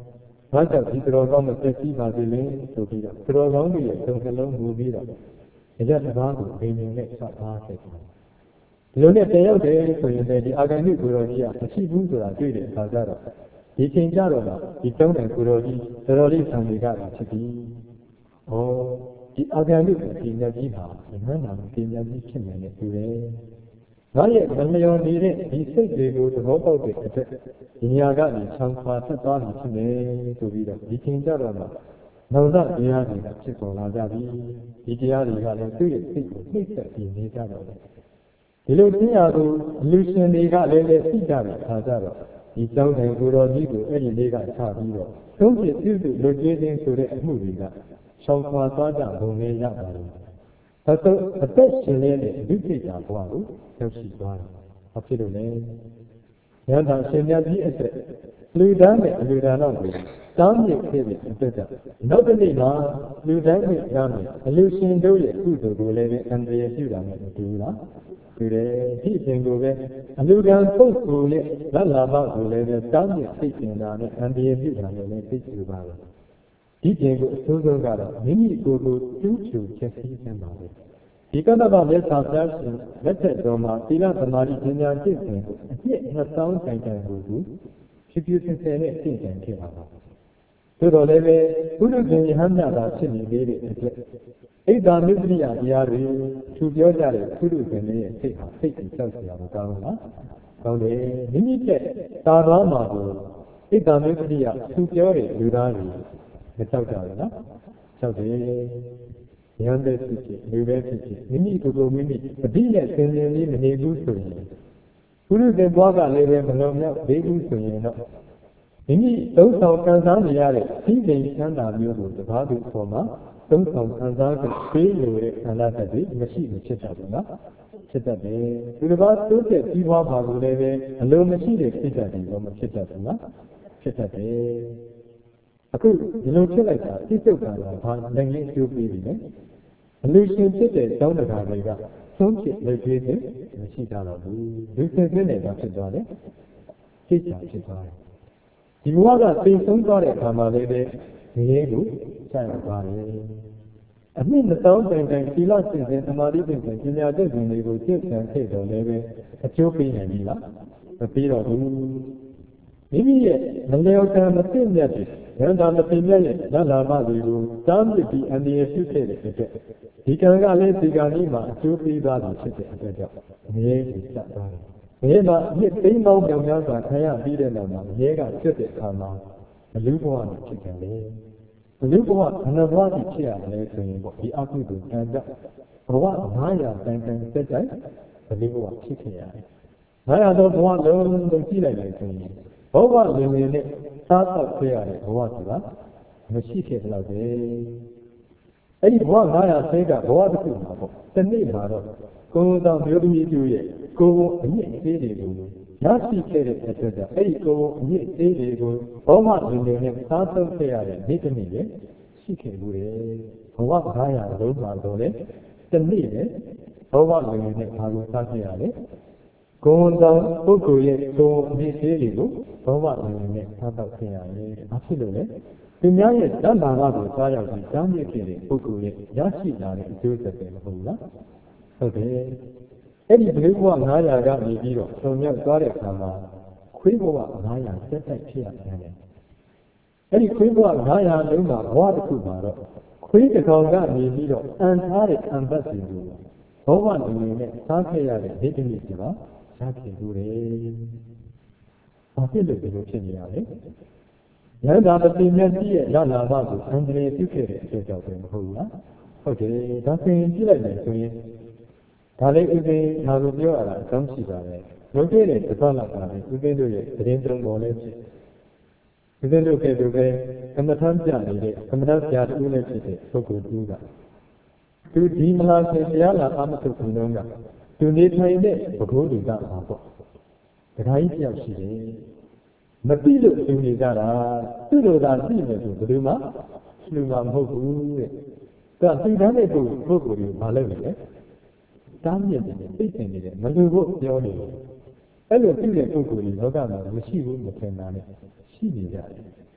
ဘာကြောင့်ဒီတော်ကောင်းမသက်ရှိပါစေလဲဆိုပြီးတော့တော်ကောင်းကြီးရဲ့သုံးနှလုံးမူပြီးတော့အရတဘာကိုဘိညာဉ်နဲ့ဆက်ထားခဲ့တယ်ဒီလိုနဲ့တယောက်တည်းဆိုရင်လည်းဒီအာဂန္တုကိုတော်ကြီးကမရှိဘူးဆိုတာတွေ့တဲ့အခါကျတော့ဒီချိန်ကြတော့ဒီတုံးတဲ့ကိုတော်ကြီးတော်တော်လေးဆံနေကြတာဖြစ်ပြီးဩဒီအာဂန္တုဒီညကြီးဟာဒီမှန်တာဒီညကြီးဖြစ်နေတဲ့သူပဲငါရဲ့မလျော်နေတဲ့ဒီစိတ်တွေကိုသဘောပေါက်တဲ့အတွက်ဒီညာကနေချောင်းခွာဆက်သွားပြီဖြစ်နေဆိုပြီးတော့ဒီချိန်ကြတော့နောင်တတရားတွေကဖြစ်ပေါ်လာကြပြီဒီတရားတွေကလည်းသူ့ရဲ့စိတ်ကိုနှိမ့်ဆက်ပြီးနေကြတော့တယ်ဒီလိုတရားကိုအလူရှင်တွေကလည်းသိကြတယ်ခါကြတော့ဒီကျောင်းတိုင်ကိုတော်ကြီးကိုအဲ့ဒီလေးကချပြီးတော့သုံးဖြစ်ပြုစုလွတ်ကျွေးခြင်းဆိုတဲ့အမှုတွေကချောင်းခွာသွားကြဘုံလေးရပါတယ်အသက်ရှင်နေတဲ့ဒုတိယဘဝကိုရောက်ရှိသွားတယ်။ဘာဖြစ်လို့လဲ။ဉာဏ်သာရှင်မြတ်ကြီးအတွက်လူတန်းနဲ့အလူတန်းတော့ကိုတောင်းမြစ်ခဲ့တဲ့အတွက်ကြောင့်နောက်တစ်နေ့မှာလူတန်းနဲ့ကြားမယ်အလူရှင်တို့ရဲ့ကုသိုလ်ကိုလည်းအန္တရာယ်ပြုတာနဲ့မတူဘူးလား။ဒီလေဒီအရှင်ကိုပဲအလူတန်းပုဂ္ဂိုလ်နဲ့လက်လာမကိုလည်းတောင်းမြစ်သိကျင်တာနဲ့အန္တရာယ်ပြုတာနဲ့လည်းသိကျပါပဲ။ဒီကျင်ကိုအဆိုးဆုံးကတော့မိမိကိုယ်ကိုကျူးချူချက်စီးခြင်းပါပဲဒီကတ္တဗမြတ်စွာဘုရားရှင်လက်ထက်တော်မှာသီလသမာဓိဉာဏ်ကျင့်စဉ်ကိုအပြည့်2000တိုင်တိုင်ကိုဖြည်းဖြည်းချင်းနဲ့ကျင့်ကြံခဲ့ပါပါသို့တော်လည်းပဲဘုရုရှင်ယဟန်မြတ်သာဖြစ်နေသေးတဲ့အတွက်ဣဒ္ဓမစ္စရိယတရားတွေသူပြောကြတဲ့ဘုရုရှင်ရဲ့စိတ်ဟာစိတ်ကိုကြောက်စရာမကောင်းဘူးလားကောင်းတယ်မိမိတဲ့တာတော်မှာကိုဣဒ္ဓမစ္စရိယသူပြောတဲ့လူသားတွေမကြောက်ကြဘူးလားကြောက်တယ်ဉာဏ်တဲ့ဖြစ်ဖြစ်လူပဲဖြစ်ဖြစ်မိမိကိုယ်ကိုမိမိအတိနဲ့သင်္ကြန်လေးမနေဘူးဆိုရင်ဘုရုရှင်ဘွားကလည်းပဲမလုံမြောက်သေးဘူးဆိုရင်တော့မိမိသုံးဆောင်ခံစားနေရတဲ့သိပင်ချမ်းသာမျိုးကိုတကားသူပေါ်မှာသုံးဆောင်ခံစားကြပေးလို့တဲ့ခန္ဓာသက်တွေမရှိမဖြစ်တတ်ဘူးလားဖြစ်တတ်တယ်ဒီတစ်ပါးတိုးတက်ပြီးပွားပါလို့လည်းပဲအလိုမရှိတဲ့ဖြစ်တတ်တယ်တော့မဖြစ်တတ်ဘူးလားဖြစ်တတ်တယ်အခုဒီလိုဖြစ်လိုက်တာသိကျုပ်ကလည်းဘာလည်းငင်းကျိုးပြီးပြီလေအလူရှင်ဖြစ်တဲ့ကျောင်းတရားတွေကသုံးဖြစ်လက်သေးတယ်မရှိကြတော့ဘူးလူစင်စင်းနေတာဖြစ်သွားတယ်သိချာဖြစ်သွားတယ်ဒီဘဝကသိဆုံးသွားတဲ့အခါမှာလည်းငရေကိုဆက်ရောက်သွားတယ်အနှစ်2000တိုင်တိုင်သီလစဉ်စဉ်သမာဓိစဉ်စဉ်ပညာတတ်စဉ်တွေကိုကျင့်ကြံခဲ့တော်လည်းပဲအကျိုးပေးနိုင်ပြီလားမပေးတော့ဘူးမိမိရဲ့မလျော်ကံမသိမြတ်တဲ့ဉာဏ်သာမသိမြတ်ရဲ့ဓာတ်လာမတွေကိုတားမြစ်ပြီးအန္တရာယ်ပြုခဲ့တဲ့အတွက်ဒီကံကလည်းဒီကံကြီးမှာအကျိုးပေးသွားတာဖြစ်တဲ့အတွက်ကြောင့်ငရေကိုဆက်သွားတယ်ငရေမှာအနှစ်သိန်းပေါင်းမြောက်များစွာခံရပြီးတဲ့နောက်မှာငရေကဖြစ်တဲ့အခါမှာဘလူဘဝနဲ့ဖြစ်တယ်လေဘလူဘဝဘဏ္ဍဘဝကြီးဖြစ်ရတယ်ဆိုရင်ပေါ့ဒီအကုသိုလ်ကံကြောင့်ဘဝ900တိုင်တိုင်တက်တိုင်ဘလူဘဝဖြစ်ခဲ့ရတယ်900တော့ဘဝလုံးလုံးကြည့်လိုက်လိုက်ဆိုရင်ဘဝလင်လင်နဲ့စားတော့ခဲ့ရတဲ့ဘဝဆိုတာမရှိခဲ့တော့ပဲအဲ့ဒီဘဝ900ဆဲကဘဝတစ်ခုမှာပေါ့တနေ့မှာတော့ကိုယ်တော်မျိုးသမီးတို့ရဲ့ကိုယ်အမြင့်အသေးတွေကိုရရှိခဲ့တဲ့အတွက်ကြောင့်အဲ့ဒီကိုယ်အမြင့်အသေးတွေကိုဘောမလင်လင်နဲ့စားတော့ခဲ့ရတဲ့နေ့တစ်နေ့လည်းရှိခဲ့ဘူးတယ်ဘဝ900လုံးမှာတော့လေတနေ့လည်းဘောမလင်လင်နဲ့ဘာလို့စားခဲ့ရလဲကိုယ်တော်ပုဂ္ဂိုလ်ရဲ့ကိုယ်အမြင့်အသေးတွေကိုဘောမလင်လင်နဲ့စားတော့ခဲ့ရတယ်ဘာဖြစ်လို့လဲသူများရဲ့တဏ္ဍာရကိုစားရောက်ပြီးတောင်းမြစ်ခဲ့တဲ့ပုဂ္ဂိုလ်ရဲ့ရရှိလာတဲ့အကျိုးဆက်တွေမဟုတ်လားဟုတ်တယ်အဲ့ဒီဘိက္ခု900ကနေပြီးတော့ဆုံမြောက်သွားတဲ့အခါမှာခွေးဘဝ900ဆက်တိုက်ဖြစ်ရတယ်အဲ့ဒီခွေးဘဝ900လုံးမှာဘဝတစ်ခုမှာတော့ခွေးတစ်ကောင်ကနေပြီးတော့အန်ထားတဲ့အံပတ်စီကိုဘောဝနေနဲ့စားခဲ့ရတဲ့ဒီတနည်းကရဖြစ်လို့တယ်ဘာဖြစ်လို့ဒီလိုဖြစ်နေရလဲဉာဏ်သာပတိမြတ်ကြီးရဲ့ရလာမှကိုအန္တရာယ်ပြုခဲ့တဲ့အတွက်ကြောင့်ပဲမဟုတ်ဘူးလားဟုတ်တယ်ဒါဆိုရင်ကြည့်လိုက်မယ်ဆိုရင်ဒါလေးဥပ္ပေဒါကိုပြောရတာအကောင်းရှိပါတယ်ဘုရားရဲ့သဘောလောက်ပါလေဥပ္ပေတို့ရဲ့သတင်းသုံးပေါ်လေးဖြစ်ဥပ္ပေတို့ကလည်းပဲကမ္မထမ်းပြနေတဲ့ကမ္မထမ်းပြတူလည်းဖြစ်တဲ့ပုဂ္ဂိုလ်တူကသူဒီမလားဆိုတရားလာအာမထုခုလုံးကသူနေထိုင်တဲ့ဘဂိုးလူကပါပေါ့ဒါကြီးတယောက်ရှိတယ်မသိလို့လူနေကြတာသူ့လိုသာသိမယ်ဆိုဘယ်သူမှလူမှမဟုတ်ဘူးတဲ့ဒါသိတတ်တဲ့ပုဂ္ဂိုလ်ကိုမလုပ်နဲ့တားမြစ်တယ်သိတင်နေတယ်မလူဖို့ပြောနေတယ်အဲ့လိုသိတဲ့ပုဂ္ဂိုလ်ကြီးလောကမှာမရှိဘူးမထင်တာနဲ့ရှိနေကြတယ်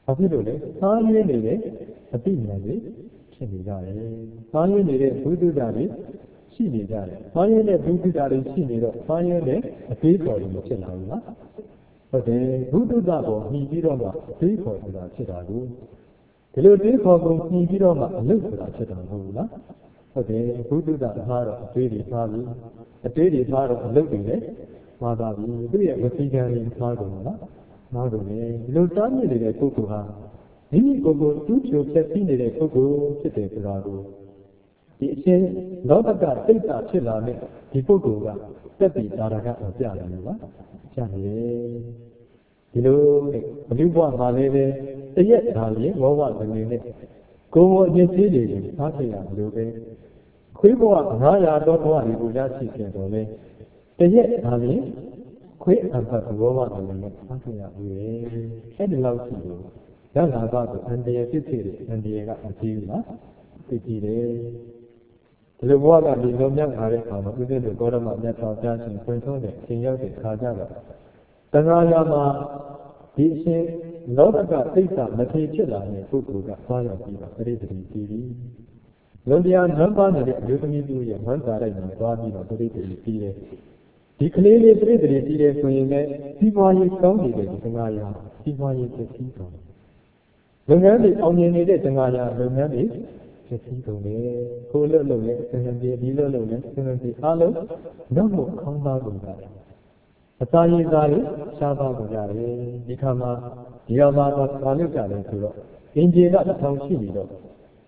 ဘာဖြစ်လို့လဲစားရင်းနေတဲ့အတိညာတွေဖြစ်နေကြတယ်စားရင်းနေတဲ့ဘုဒ္ဓတာတွေရှိနေကြတယ်စားရင်းနဲ့ဘုဒ္ဓတာတွေရှိနေတော့စားရင်းနဲ့အသေးခေါ်တွေမဖြစ်လာဘူးလားဟုတ်တယ်ဘုဒ္ဓတာပေါ်ညီပြီးတော့မှအသေးခေါ်ဆိုတာဖြစ်တာကိုဒီလိုသေးခေါ်ကုန်ညီပြီးတော့မှအလုတ်ဆိုတာဖြစ်တာမဟုတ်ဘူးလားဟုတ်တယ်ဘုဒ္ဓတာထားတော့အသေးတွေထားပြီးအသေးတွေထားတော့အလုတ်တွေလည်းမှားသွားပြီသူ့ရဲ့ဝစီကံတွေထားကုန်လားမှားကုန်တယ်ဒီလိုတားမြစ်နေတဲ့ပုဂ္ဂိုလ်ဟာမိမိကိုယ်ကိုတူးချိုဖြတ်ပြီးနေတဲ့ပုဂ္ဂိုလ်ဖြစ်တယ်ဆိုတာကိုဒီအချင်းလောကကစိတ်ဓာတ်ဖြစ်လာတဲ့ဒီပုဂ္ဂိုလ်ကတက်ပြီးဒါရကအပြတယ်လို့ပါကြားနေတယ်ဒီလိုဘုရားမှာလည်းပဲတရက်ဒါလေးဝဝနေနဲ့ကိုယ်ပေါ်အချင်းသေးတွေသားဖြစ်ရလို့ပဲခွေးဘဝ900တော့ဘဝတွေကိုရရှိခဲ့တော့လေတရက်ဒါလေးခွေးအပတ်ဘဝနေနဲ့သားဖြစ်ရဘူးလေအဲ့ဒီလောက်ရှိလို့ရလာတော့အန္တရာယ်ဖြစ်စေတဲ့အန္တရာယ်ကအကြီးဘူးလားသိကြည့်တယ်ဒီလိုဘဝကဒီလိုမြောက်လာတဲ့အခါမှာဥပ္ပဒေကောရမမြတ်စွာဘုရားရှင်ဖွင့်ဆုံးတဲ့အချိန်ရောက်တဲ့အခါကျတော့တဏှာရမှာဒီအရှင်လောကကသိစ္စာမထေဖြစ်လာတဲ့ပုဂ္ဂိုလ်ကသွားရောက်ပြီးတော့ပရိသေတိကြည့်ပြီးလွန်တရားနမ်းပါနေတဲ့အယုသမီးတို့ရဲ့ဝမ်းသာတဲ့မှာသွားပြီးတော့ပရိသေတိကြည့်တယ်ဒီကလေးလေးပရိသေတိကြည့်တယ်ဆိုရင်လည်းဒီပွားရေးကောင်းနေတဲ့တဏှာရဒီပွားရေးသိသိကောင်းလုပ်ငန်းတွေအောင်မြင်နေတဲ့တဏှာရလုပ်ငန်းတွေဖြစ်ပြီးကုန်တယ်ကိုယ်လုပ်လဲစင်စင်ပြေဒီလုပ်လဲစင်စင်ပြေအားလုံးနောက်မှခေါင်းသားကုန်ကြတယ်အစာရည်သားတွေရှားသွားကုန်ကြတယ်ဒီခါမှာဒီရောမှာတော့ဘာလုပ်ကြလဲဆိုတော့အင်ဂျင်က1000ရှိနေတော့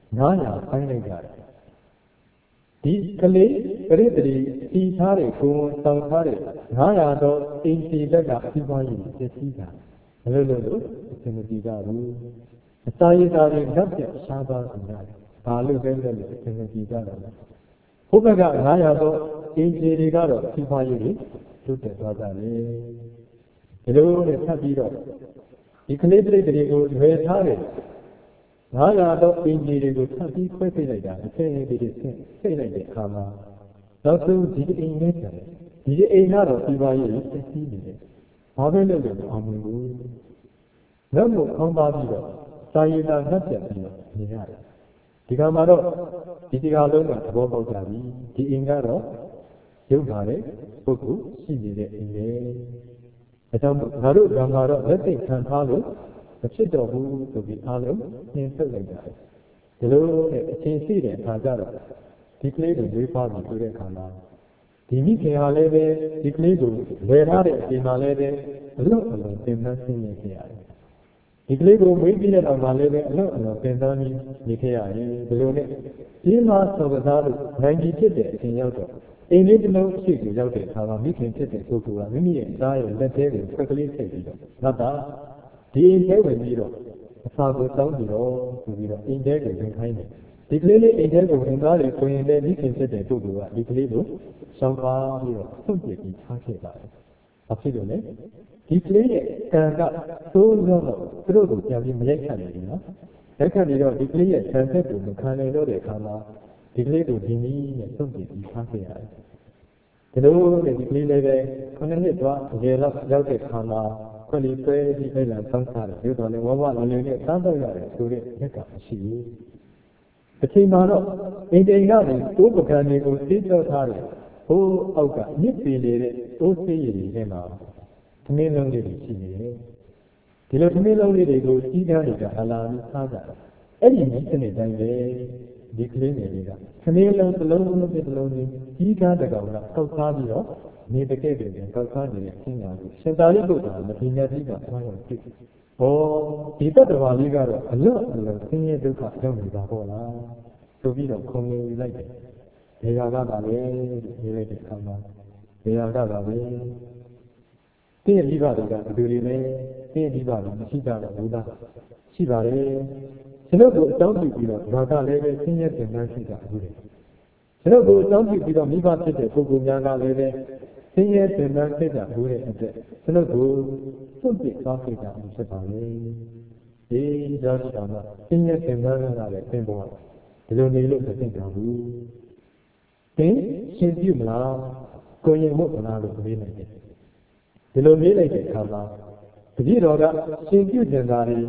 900ဖိုင်းလိုက်ကြတယ်ဒီကလေးပရိသေတိစီထားတဲ့ကိုယ်တောင်းထားတဲ့900တော့အင်ဂျင်လက်ကအပြီးပွားရေးဖြစ်ပြီးတာမလို့လို့အစင်မပြေကြဘူးအစာရည်သားတွေလက်ပြရှားသွားကုန်ကြတယ်ဘာလို့ပဲလဲလို့အင်္ဂလိပ်ကြတာလဲဘုဘက900တော့အင်ဂျီတွေကတော့စီးပွားရေးတွေလွတ်တက်သွားကြတယ်ဒီလိုနဲ့ထပ်ပြီးတော့ဒီကလေးတွေတွေကိုရွယ်ထားတယ်900တော့အင်ဂျီတွေကိုထပ်ပြီးခွဲပေးလိုက်တာအထက်လေးတွေစိတ်လိုက်တဲ့အခါမှာနောက်ဆုံးဒီအိမ်နဲ့ကျတယ်ဒီအိမ်ကတော့စီးပွားရေးတွေစီးနေတယ်ဘာပဲလုပ်လို့အောင်မြင်ဘူးနောက်မှခေါင်းပါပြီးတော့စာရည်သာငတ်ပြတ်ပြီးတော့နေရတယ်ဒီကမှာတော့ဒီတရားလုံးကသဘောပေါက်ကြပြီဒီအိမ်ကတော့ရုပ်ပါတဲ့ပုဂ္ဂိုလ်ရှိနေတဲ့အိမ်လေအဲကြောင့်ငါတို့ဓမ္မတော့လက်သိခံထားလို့မဖြစ်တော့ဘူးဆိုပြီးအားလုံးနှင်းဆက်လိုက်ကြတယ်ဒီလိုနဲ့အချင်းရှိတဲ့အခါကျတော့ဒီကလေးကိုရွေးဖွားပြီးဆိုတဲ့အခါမှာဒီမိခင်ဟာလည်းပဲဒီကလေးကိုဝယ်ထားတဲ့အချိန်မှာလည်းပဲအလုံးအလုံးသင်္ကန်းဆင်းနေကြရတယ်ဒီကလေးကိုမွေးပြီးတဲ့အခါမှာလည်းပဲအလုံးအလုံးသင်္ကန်းပြီးနေခဲ့ရတယ်ဒီလိုနဲ့ဒီမှာသောကသားတို့နိုင်ကြီးဖြစ်တဲ့အချိန်ရောက်တော့အိမ်လေးတစ်လုံးရှိကိုရောက်တဲ့အခါမှာမိခင်ဖြစ်တဲ့ပုဂ္ဂိုလ်ကမိမိရဲ့သားရဲ့လက်သေးကိုဆွဲကလေးထည့်ပြီးတော့ငါသားဒီအိမ်ထဲဝင်ပြီးတော့အစာကိုတောင်းပြီးတော့ဆိုပြီးတော့အိမ်ထဲကိုဝင်ခိုင်းတယ်ဒီကလေးလေးအိမ်ထဲကိုဝင်သွားတယ်ဆိုရင်လည်းမိခင်ဖြစ်တဲ့ပုဂ္ဂိုလ်ကဒီကလေးကိုရှောင်ပါပြီးတော့ဆွန့်ပစ်ပြီးထားခဲ့ပါတယ်။ဘာဖြစ်လို့လဲဒီကလေးရဲ့ကံကသိုးလို့သူတို့ကိုပြန်ပြီးမရိုက်ခတ်နေဘူးနော်။ရိုက်ခတ်နေတော့ဒီကလေးရဲ့ဆံသက်ကိုမခံနိုင်တော့တဲ့အခါမှာဒီကလေးကိုဒီနည်းနဲ့ဆွန့်ပစ်ပြီးထားခဲ့ရတယ်။ဒီလိုနဲ့ဒီကလေးလေးပဲ9နှစ်သွားအရွယ်လောက်ရောက်တဲ့အခါမှာခွက်လေးပဲဒီလိုက်လာဆောင်းစားတယ်ဒီတော့လည်းဝဝလုံးလေးနဲ့စားတော့ရတယ်ဆိုတဲ့လက်ကမရှိဘူး။အချိန်မှာတော့အိမ်တိန်ကနေတိုးပကံတွေကိုသိကြောထားတယ်ဟိုးအောက်ကမြစ်ပင်နေတဲ့တိုးဆေးရည်တွေထဲမှာသမင်းလုံးလေးတွေရှိနေတယ်ဒီလိုသမင်းလုံးလေးတွေကိုကြီးကားနေကြအလားတူစားကြတယ်အဲ့ဒီနေ့စနေတိုင်းပဲဒီကလေးငယ်တွေကသမင်းလုံးတစ်လုံးလုံးတစ်လုံးချင်းကြီးကားတကောင်ကတောက်စားပြီးတော့နေတကယ်တွေတောက်စားနေတဲ့အချင်းညာကိုရှင်သာရိပုတ္တရာမထေရကြီးကဆောင်းရဖြစ်ဟောဒီတတ္တဝါလေးကတော့အလွတ်အလွန်ဆင်းရဲဒုက္ခရောက်နေတာပေါ့လားဆိုပြီးတော့ခုံငယ်လိုက်တယ်ဒေယာကပါပဲဒီလိုက်တဲ့အခါမှာဒေယာကပါပဲတည့်ရိဘတွေကဘယ်လိုလဲတည့်ရိဘကမရှိကြတော့ဘူးလားရှိပါတယ်ကျွန်တော်တို့အကြောင်းပြုပြီးတော့ဘာကလည်းပဲဆင်းရဲတင်နှန်းရှိတာအခုလေကျွန်တော်တို့အကြောင်းပြုပြီးတော့မိဘဖြစ်တဲ့ပုဂ္ဂိုလ်များကလည်းပဲဆင်းရဲတင်နှန်းဖြစ်တာဘူးတဲ့အတွက်ကျွန်တော်တို့စွန့်ပစ်သွားခဲ့တာဖြစ်ပါလေဒီကြောင့်တော့ဆင်းရဲတင်နှန်းရတဲ့သင်ပေါ်ဒီလိုနေလို့မသိကြဘူးသင်ရှင်ပြုမလားကိုရင်မို့မလားလို့မေးနိုင်တယ်ဒီလိုမေးလိုက်တဲ့အခါမှာတပည့်တော်ကရှင်ပြုကျင်တာတွေ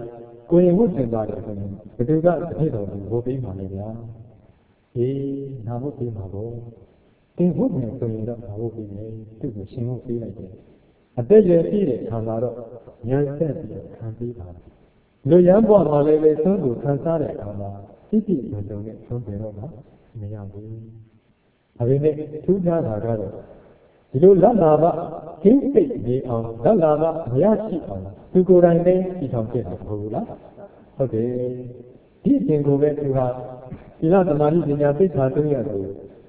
ကိုရင်ဝတ်တင်ပါတယ်ဆိုရင်ဘယ်သူကတစ်တော်ကိုဝတ်ပေးမှလဲဗျာအေးနာဝတ်ပေးမှာပေါ့တင်ဝတ်မယ်ဆိုရင်တော့နာဝတ်ပေးမယ်သူ့ကိုရှင်ဝတ်ပေးလိုက်တယ်အသက်ရွယ်ပြည့်တဲ့ခါမှာတော့ဉာဏ်ဆက်ပြီးခံပေးပါလူရန်ပေါ်မှာလည်းပဲသုံးကိုခံစားတဲ့အခါမှာသိသိလုံလုံနဲ့သုံးတယ်တော့မရဘူးဒါပေမဲ့ထူးခြားတာကတော့ဒီလိုလက်လာပါကင်းစိတ်နေအောင်လက်လာပါမရရှိအောင်သူကိုယ်တိုင်လည်းကြည်ဆောင်ဖြစ်တာမဟုတ်ဘူးလားဟုတ်တယ်ဒီအရှင်ကိုပဲသူဟာသီလသမာဓိပညာသိက္ခာ၃ရပ်ကို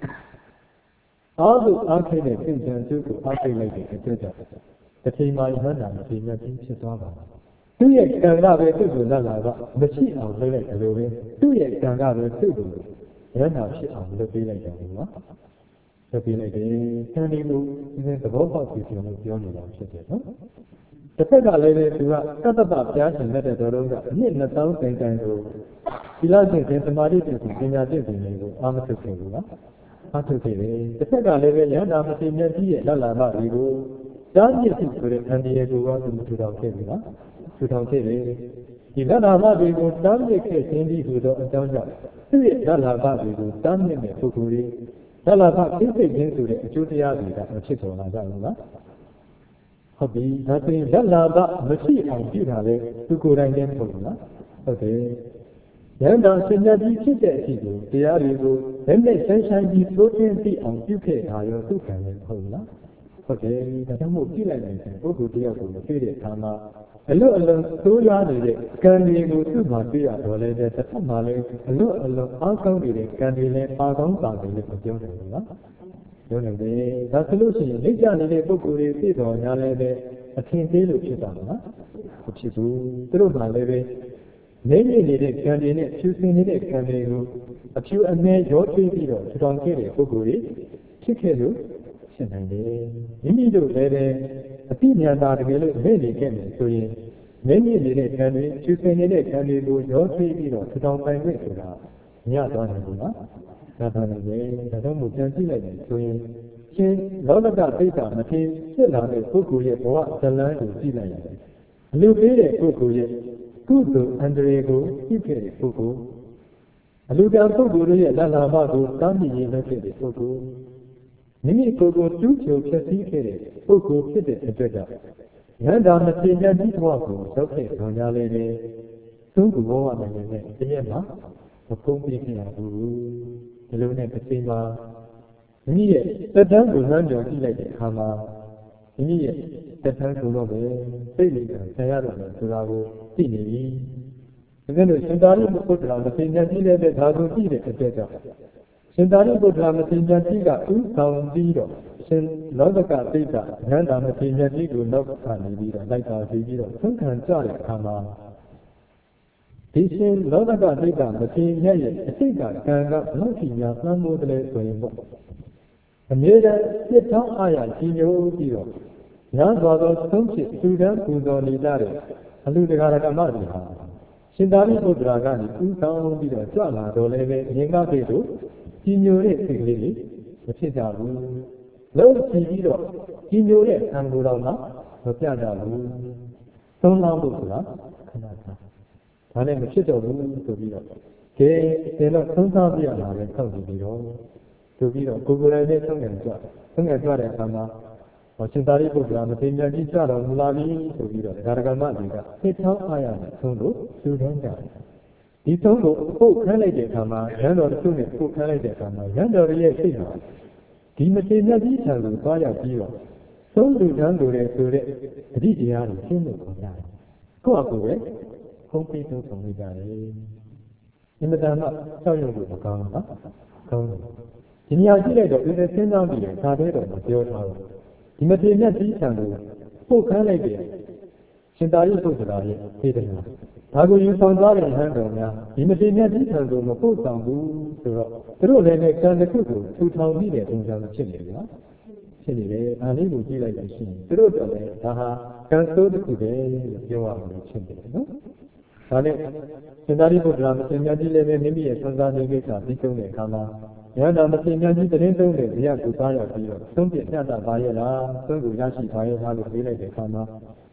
အားလုံးအားခိုးတဲ့သင်္ကြန်ကျုပ်ကိုအားခိုးလိုက်တဲ့အတွက်ကြောင့်တစ်ချိန်မှဟန်တာမဖြစ်မြတ်ကြီးဖြစ်သွားပါသူ့ရဲ့ကံကပဲသူ့ကိုလက်လာပါမရှိအောင်လုပ်လိုက်တယ်လို့ပဲသူ့ရဲ့ကံကပဲသူ့ကိုရဟန္တာဖြစ်အောင်လုပ်ပေးလိုက်တယ်နော်လုပ်ပေးလိုက်တယ်။ဆံဒီလိုဒီသဘောပေါက်ပြီးပြောလို့ပြောနေတာဖြစ်တယ်နော်။တစ်ဖက်ကလည်းသူကကတ္တပပြားရှင်တဲ့တော်တော်ကအနှစ်2000တိုင်တိုင်ကိုသီလရှင်သမာဓိရှင်ပညာရှင်တွေကိုအာမထုတ်ခဲ့ဘူးလား။အာထုတ်ခဲ့တယ်။တစ်ဖက်ကလည်းရဟန္တာမသိမြတ်ကြီးရဲ့လက်လာမတွေကိုတားမြစ်ဖို့ဆိုတဲ့အန္တရာယ်ကိုကသူထူထောင်ခဲ့ပြီလား။ထူထောင်ခဲ့တယ်။ဒီလက်လာမတွေကိုတားမြစ်ခဲ့ခြင်းဒီဆိုတော့အကြောင်းကြောင့်သူ့ရဲ့လက်လာမတွေကိုတားမြစ်တဲ့ပုဂ္ဂိုလ်တွေလက်လာဖသိသိခြင်းဆိုတဲ့အကျိုးတရားတွေကမဖြစ်ပေါ်လာကြဘူးလားဟုတ်ပြီဒါဆိုရင်လက်လာဖမရှိအောင်ပြုတာလေသူကိုယ်တိုင်လည်းမဟုတ်ဘူးလားဟုတ်တယ်ရဟန္တာရှင်မြတ်ကြီးဖြစ်တဲ့အချိန်ကိုတရားတွေကိုလက်နဲ့ဆန်းဆန်းကြီးသိုးတင်းသိအောင်ပြုခဲ့တာရောသူကံလည်းမဟုတ်ဘူးလားဟုတ်တယ်ဒါကြောင့်မို့ကြည့်လိုက်နိုင်တယ်ပုဂ္ဂိုလ်တရားကိုတွေ့တဲ့အခါမှာအလွတ်အလွန်သိုးရွားနေတဲ့ကံတွေကိုသူ့မှာတွေ့ရတော့လည်းတစ်ဖက်မှာလည်းအလွတ်အလွန်အားကောင်းနေတဲ့ကံတွေလည်းပါကောင်းပါတယ်လို့ပြောတယ်နော်ပြောနေတယ်ဒါဆိုလို့ရှိရင်လက်ကျနေတဲ့ပုဂ္ဂိုလ်တွေသိတော်ညာလည်းပဲအထင်သေးလို့ဖြစ်တာမလားမဖြစ်ဘူးသူတို့မှလည်းပဲနေနေတဲ့ကံတွေနဲ့ဖြူစင်နေတဲ့ကံတွေကိုအဖြူအမဲရောထွေးပြီးတော့ထူထောင်ခဲ့တဲ့ပုဂ္ဂိုလ်တွေဖြစ်ခဲ့လို့ဖြစ်နိုင်တယ်မိမိတို့လည်းပဲအတိညာတာတကယ်လို့နေနေခဲ့တယ်ဆိုရင်နေနေတဲ့ကံတွေဖြူစင်နေတဲ့ကံတွေကိုရောထွေးပြီးတော့ထူထောင်ပိုင်ခွင့်ဆိုတာညသွားနိုင်ဘူးလားညသွားနိုင်တယ်ဒါကြောင့်မို့ပြန်ကြည့်လိုက်တယ်ဆိုရင်ရှင်လောကတိတ်တာမထင်ဖြစ်လာတဲ့ပုဂ္ဂိုလ်ရဲ့ဘဝဇလန်းကိုကြည့်လိုက်ရတယ်အလူပေးတဲ့ပုဂ္ဂိုလ်ရဲ့ကုသိုလ်အန္တရာယ်ကိုကြည့်ခဲ့တဲ့ပုဂ္ဂိုလ်အလူကံပုဂ္ဂိုလ်ရဲ့လလာမကိုတားမြစ်ရလုပ်ခဲ့တဲ့ပုဂ္ဂိုလ်မိမိကိုယ်ကိုတူးချိုဖြည့်ဆည်းခဲ့တဲ့ပုဂ္ဂိုလ်ဖြစ်တဲ့အတွက်ကြောင့်ရဟန္တာမသိဉာဏ်ကြီးဘဝကိုရောက်ခဲ့တော်ကြလေတယ်သုံးခုဘဝနိုင်ငံနဲ့တရက်မှာမဖုံးပြခဲ့ရဘူးဒီလိုနဲ့တစ်ချိန်မှာမိမိရဲ့သက်တမ်းကိုနှမ်းကြော်ကြည့်လိုက်တဲ့အခါမှာမိမိရဲ့သက်တမ်းကိုတော့ပဲစိတ်လေးကဆရာတော်လည်းဆိုတာကိုသိနေပြီဒါကြောင့်ရှင်သာရိပုတ္တရာမသိဉာဏ်ကြီးလည်းဒါကိုကြည့်တဲ့အတွက်ကြောင့်ရှင်သာရိပုတ္တရာမသိဉာဏ်ကြီးကဥဆောင်ပြီးတော့ရှင်လောကတိတ်ကဉာဏ်သာမသိဉာဏ်ကြီးကိုနောက်ကနေပြီးတော့လိုက်ပါပြီးတော့သုံးခံကြတဲ့အခါမှာဒီရှင်လောကတိတ်ကမသိဉာဏ်ရဲ့အစိတ်ကကံကဘလောက်ကြီးများသမ်းမိုးတယ်ဆိုရင်ပေါ့အမြဲတမ်းပြစ်ထောင်းအားရကြီးညိုပြီးတော့ညာစွာသောသုံးဖြစ်သူတန်းပူဇော်နေကြတဲ့အလူတကာဓမ္မတွေဟာရှင်သာရိပုတ္တရာကနေဥဆောင်ပြီးတော့ကြွလာတော့လည်းပဲငင်္ဂပိတို့ကြီးညိုတဲ့စိတ်ကလေးတွေမဖြစ်ကြဘူးလုံးကြည့်ပြီးတော့ကြီးညိုတဲ့ခံကိုယ်တော်မှာမပြကြဘူးသုံးလောင်းဖို့ဆိုတာခဏခဏဒါနဲ့မဖြစ်တော့ဘူးဆိုပြီးတော့ကဲသင်တော့သုံးစားပြရလာတယ်ဆောက်ကြည့်ပြီးတော့ဆိုပြီးတော့ကိုယ်ကိုယ်တိုင်နဲ့သုံးငယ်ကြွတဲ့အခါမှာရှင်သာရိပုတ္တရာမသိဉာဏ်ကြီးကြတော်မူလာပြီဆိုပြီးတော့ဒါရကမတွေကသိချောင်းအားရနဲ့သုံးလို့သူတန်းကြတယ်ဒီသုံးကိုပုတ်ခန်းလိုက်တဲ့အခါမှာရဟန်းတော်တို့နဲ့ပုတ်ခန်းလိုက်တဲ့အခါမှာရဟန်းတော်ရဲ့စိတ်ဟာဒီမသိဉာဏ်ကြီးထံကိုသွားရောက်ပြီးတော့သုံးလူတန်းလိုတဲ့ဆိုတဲ့အဓိတရားကိုရှင်းလို့ခေါ်ရတယ်ကိုယ့်အကူပဲဖုံးပြီးသုံးဆောင်နေကြတယ်အင်မတန်မှကြောက်ရွံ့လို့မကောင်းဘူးနော်ကောင်းတယ်ဒီနေရာကြည့်လိုက်တော့ဒီစဉ်းစားပြီးရင်ဒါတွေတော့မပြောထားဘူးဒီမထေရမြတ်ကြီးထံကိုပို့ခန်းလိုက်တယ်ရှင်သာရိပုတ္တရာရဲ့သေတနာဒါကိုယူဆောင်သွားတဲ့ဟန်တော်များဒီမထေရမြတ်ကြီးထံကိုမပို့ဆောင်ဘူးဆိုတော့သူတို့လည်းကံတစ်ခုကိုထူထောင်ပြီးတဲ့ပုံစံဖြစ်နေပြီနော်ဖြစ်နေတယ်အားလေးကိုကြည့်လိုက်လို့ရှိရင်သူတို့တော့လည်းဒါဟာကံဆိုးတစ်ခုပဲလို့ပြောရမှာဖြစ်နေတယ်နော်ဒါနဲ့ရှင်သာရိပုတ္တရာမထေရမြတ်ကြီးလည်းမိမိရဲ့ဆွမ်းစားခြင်းကိစ္စပြီးဆုံးတဲ့အခါမှာရဟန္တာမသိဉာဏ်ကြီးတရင်သုံးတဲ့ဇေယျကိုသားရောက်ပြီးတော့သုံးပြညတာပါရဲ့လားသုံးကိုရရှိပါရဲ့လားလို့ပြေးလိုက်တဲ့အခါမှာ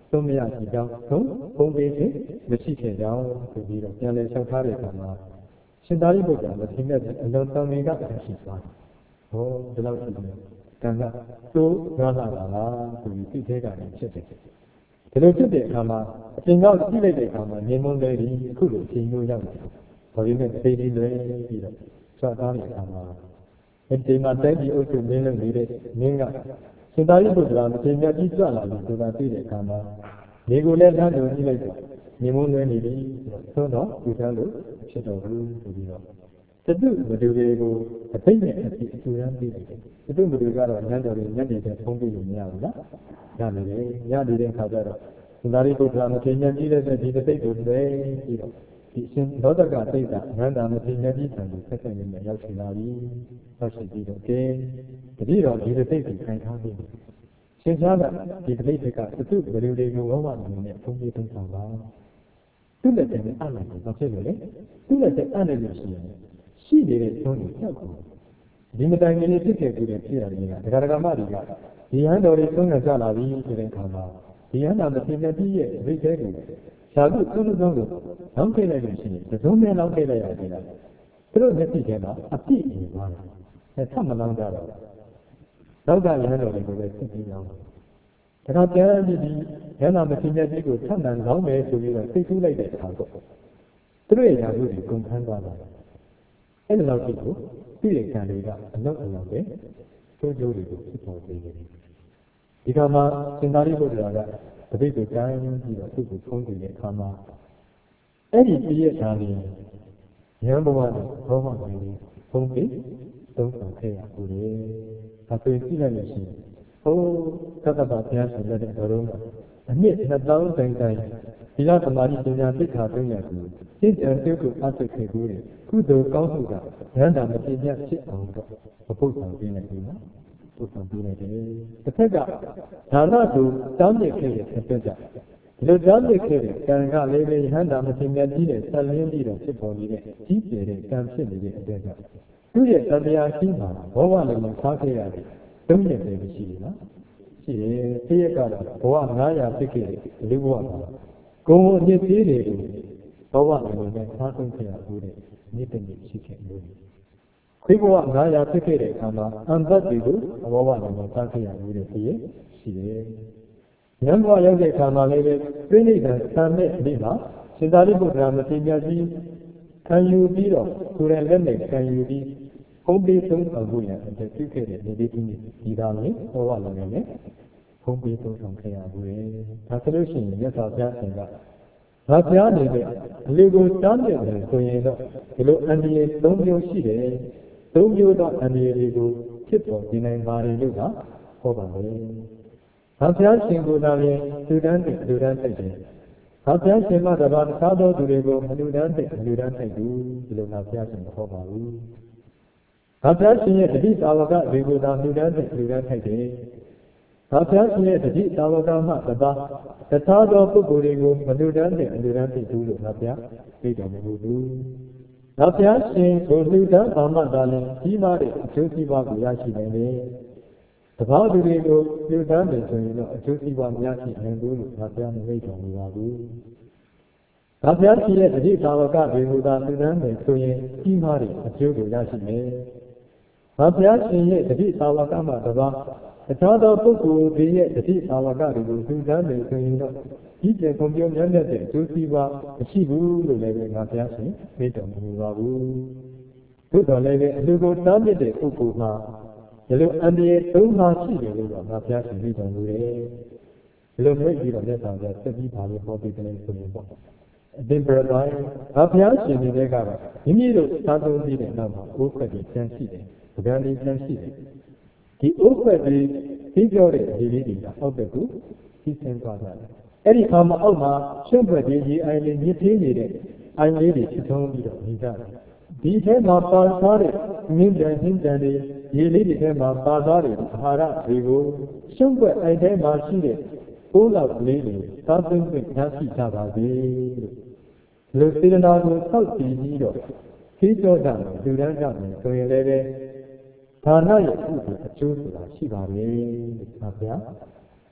သုံးမရရှိကြောင်းသုံးဘုံပေးခြင်းမရှိခဲ့ကြောင်းဆိုပြီးတော့ပြန်လည်လျှောက်ထားတဲ့အခါမှာရှင်သာရိပုတ္တရာမထေရမြတ်အလုံးစုံတွေကရှိသွားတယ်။ဟောဒီလောက်ရှိတယ်။ကံကသိုးငါလာတာလားဆိုပြီးသိသေးတာလည်းဖြစ်တယ်။ဒီလိုဖြစ်တဲ့အခါမှာအပြင်ကကြည့်လိုက်တဲ့အခါမှာမြင်မွန်းလေးဒီအခုလိုအချိန်မျိုးရောက်တယ်။ဘာလို့လဲသိသေးလွယ်ပြီးတော့ဆွတ်သားတဲ့အခါမှာဒီမှာတိုက်ပြီးအုပ်စုမင်းလုံးနေတဲ့မင်းကရှင်သာရိပုတ္တရာမထေရမြတ်ကြီးကြွလာလို့ဆိုတာသိတဲ့အခါမှာဒီကိုလည်းလမ်းတော်ကြည့်လိုက်တော့မြင်မွန်းလွယ်နေပြီဆိုတော့သူကလို့ဖြစ်တော်ဘူးဆိုပြီးတော့တတုမတူတွေကိုအသိနဲ့အဖြစ်အကျိုးရမ်းပြီးတယ်တတုမတူကတော့လမ်းတော်တွေညနေတဲ့ဖုံးပြီးလို့မရဘူးလားရနေတယ်ရနေတဲ့ခါကျတော့ရှင်သာရိပုတ္တရာမထေရမြတ်ကြီးလည်းဒီတသိက်ကိုလွယ်ပြီးတော့ဒီရှင်သောတကသိက္ခာငန္တာမထေရမြတ်ကြီးဆံကိုဆက်ဆက်ရင်းနဲ့ရောက်ရှိလာပြီရောက်ရှိပြီးတော့ကဲတတိတော်ဒီတသိက်ကိုခိုင်ထားပြီးရှင်သာကဒီတသိက်ကတတုဘယ်လိုတွေကိုဝဝနေနဲ့ဖုံးပြီးသုံးဆောင်ပါသူ့လက်ထဲနဲ့အမှန်ကိုဖြစ်လို့လေသူ့လက်ထဲအနဲ့လို့ရှိနေတဲ့သုံးကိုဖြောက်ကုန်ဒီမတိုင်ခင်လေးဖြစ်ခဲ့ပြီးတဲ့ဖြစ်ရတယ်ကဒကာဒကာမတွေကဒီဟန်တော်တွေသုံးရကြလာပြီဆိုတဲ့အခါမှာဒီဟန်တာမထေရမြတ်ကြီးရဲ့ဝိသေကိုရှားလို့သုံးလို့နောက်ခဲ့လိုက်လို့ရှိရင်သုံးမဲလောက်ခဲ့လိုက်ရတယ်လားသူတို့မျက်စိထဲမှာအပြည့်နေသွားတယ်ဆက်မလောင်းကြတော့နောက်ကရဟန်းတော်တွေကိုပဲသိပြီးအောင်ဒါကပြန်ပြီးဒီရဟန်းမထေရမြတ်ကြီးကိုထပ်မံလောင်းမယ်ဆိုပြီးတော့သိကူးလိုက်တဲ့အခါတော့သူတို့ရဲ့ယာရုတွေကုန်ခန်းသွားတယ်အဲ့ဒီလောက်ကြည့်ကိုသူ့ရဲ့ကံတွေကအလောက်အလောက်ပဲကျိုးကျိုးတွေကိုဖြစ်ပေါ်စေတယ်ဒီကမှာရှင်သာရိပုတ္တရာကတပိတ်ကိုကြားပြီးတော့သူ့ကိုဖုံးကြည့်တဲ့အခါမှာအဲ့ဒီပြည့်ရတာလေးရဟန်းဘဝနဲ့ဘောမကိုဖုံးပြီးသုံးဆောင်ခဲ့ရဘူးလေဒါဆိုရင်ကြည့်လိုက်လို့ရှိရင်ဟိုသတ္တဗဘုရားရှင်လက်တဲ့တော်လုံးကအနှစ်2000တိုင်ဒီလားသမာဓိပညာသိက္ခာ300ကိုသိကြံပြုတ်ကိုအပ်ခဲ့ဘူးလေကုသိုလ်ကောင်းမှုကဉာဏ်တာမပြည့်ညတ်ဖြစ်အောင်တော့မပုတ်ဆောင်ပြနေပြီနော်ပုတ်ဆောင်ပြနေတယ်တစ်ဖက်ကဒါနဆိုတောင်းမြစ်ခဲ့တဲ့အတွက်ကြောင့်ဒီလိုတောင်းမြစ်ခဲ့တဲ့ကံကလည်းပဲဉာဏ်တာမပြည့်ညတ်ကြီးတဲ့ဆက်လင်းပြီးတော့ဖြစ်ပေါ်နေတဲ့ကြီးကျယ်တဲ့ကံဖြစ်နေတဲ့အတွက်ကြောင့်သူ့ရဲ့တရားရှိမှာဘောဝလည်းမစားခဲ့ရတယ်သုံးရက်ပဲရှိတယ်နော်ရှိတယ်တစ်ရက်ကတော့ဘဝ900ဖြစ်ခဲ့တဲ့လူဘဝမှာကိုယ်အမြင့်သေးတယ်ဘောဝလည်းပဲစားသုံးခဲ့ရဘူးတဲ့နေ့တနေ့ရှိခဲ့လို့ခွေးဘဝ900ဖြစ်ခဲ့တဲ့အခါမှာအံပတ်တွေကိုဘောဝလည်းပဲစားခဲ့ရဘူးတဲ့ဖြစ်ရရှိတယ်ဉာဏ်ဘဝရောက်တဲ့အခါမှာလည်းပဲပြိဋိဘံသံမဲ့နေ့မှာရှင်သာရိပုတ္တရာမထေရမြတ်ကြီးခံယူပြီးတော့ကိုယ်ရဲ့လက်နဲ့ခံယူပြီးဖုံးပြီးသုံးဆောင်ဖို့ရတဲ့ပြုခဲ့တဲ့နေလေးဒီသားလေးဘောဝလည်းပဲဖုံးပြီးသုံးဆောင်ခဲ့ရဘူးလေဒါဆိုလို့ရှိရင်မြတ်စွာဘုရားရှင်ကငါဘုရားနေတဲ့အလေးကိုတားမြစ်တယ်ဆိုရင်တော့ဒီလိုအန္တရာယ်၃မျိုးရှိတယ်၃မျိုးသောအန္တရာယ်တွေကိုဖြစ်ပေါ်နေနိုင်ပါတယ်လို့ကဟောပါမယ်ငါဘုရားရှင်ကိုယ်သာလည်းလူတန်းတဲ့လူတန်းတိုက်တယ်ငါဘုရားရှင်မှတပါးတခြားသောသူတွေကိုမလူတန်းတဲ့လူတန်းတိုက်ဘူးဒီလိုငါဘုရားရှင်မဟောပါဘူးငါဘုရားရှင်ရဲ့တတိသာဝကတွေကိုသာလူတန်းတဲ့လူတန်းတိုက်တယ်ငါဘုရားရှင်ရဲ့တတိသာဝကမှတပါးတခြားသောပုဂ္ဂိုလ်တွေကိုမလူတန်းတဲ့အလူတန်းဖြစ်သူလို့ငါဘုရားသိတော်မမူဘူး။ငါဘုရားရှင်ကိုလူတန်းဘာမှသာလည်းကြီးမားတဲ့အကျိုးစီးပွားကိုရရှိနိုင်တယ်။တပါးသူတွေကိုလူတန်းတယ်ဆိုရင်တော့အကျိုးစီးပွားများရှိနိုင်ဘူးလို့ငါဘုရားမသိတော်မူပါဘူး။ငါဘုရားရှင်ရဲ့တတိသာဝကတွေကိုသာလူတန်းတယ်ဆိုရင်ကြီးမားတဲ့အကျိုးကိုရရှိမယ်။ငါဘုရားရှင်ရဲ့တတိသာဝကမှတပါးအခြားသောပုဂ္ဂိုလ်တွေရဲ့တတိသာဝကတွေကိုသူတန်းတယ်ဆိုရင်တော့ဒီကျေကွန်ပြိုမြတ်တဲ့အကျိုးစီးပွားမရှိဘူးလို့လည်းငါဘုရားရှင်သိတော်မူပါဘူး။သို့တော်လည်းအလူကိုတားမြစ်တဲ့ပုဂ္ဂိုလ်မှာဒီလိုအန္တရာယ်၃ပါးရှိတယ်လို့ငါဘုရားရှင်သိတော်မူတယ်။ဒီလိုမျိုးပြီးတော့လက်ဆောင်ကသက်ပြီးပါလို့ဟောပြီးတယ်ဆိုရင်ပေါ့။အသင်ပြတိုင်းငါဘုရားရှင်တွေကတော့မိမိတို့သာသုံးပြီးတဲ့နောက်မှာအိုးခွက်တွေကျန်ရှိတယ်။ဗဒံတွေကျန်ရှိတယ်။ဒီဥပ္ပဒေပြီးပြောတဲ့ဒီလေးတွေကအောက်ဘက်ကိုကြီးဆင်းသွားကြတယ်။အဲ့ဒီခါမှာအောက်မှာရှုပ်ွက်ကြီးရေအိုင်လေးမြစ်သေးနေတဲ့အိုင်လေးတွေဖြစ်ထုံးပြီးတော့နေကြတယ်။ဒီထဲမှာပါသွားတဲ့မြင်းကြံနှင်းကြံတွေရေလေးတွေထဲမှာပါသွားတဲ့အာဟာရတွေကိုရှုပ်ွက်အိုင်ထဲမှာရှိတဲ့ပိုးလောက်ကလေးတွေသာသွင်းခွင့်ရရှိကြပါစေလို့လူစေတနာကိုဆောက်တည်ပြီးတော့ခေကြောတာလူတန်းကြမယ်ဆိုရင်လည်းဒါနရဲ့ဥပ္ပအကျိုးဆိုတာရှိပါလေလို့ပါဗျာ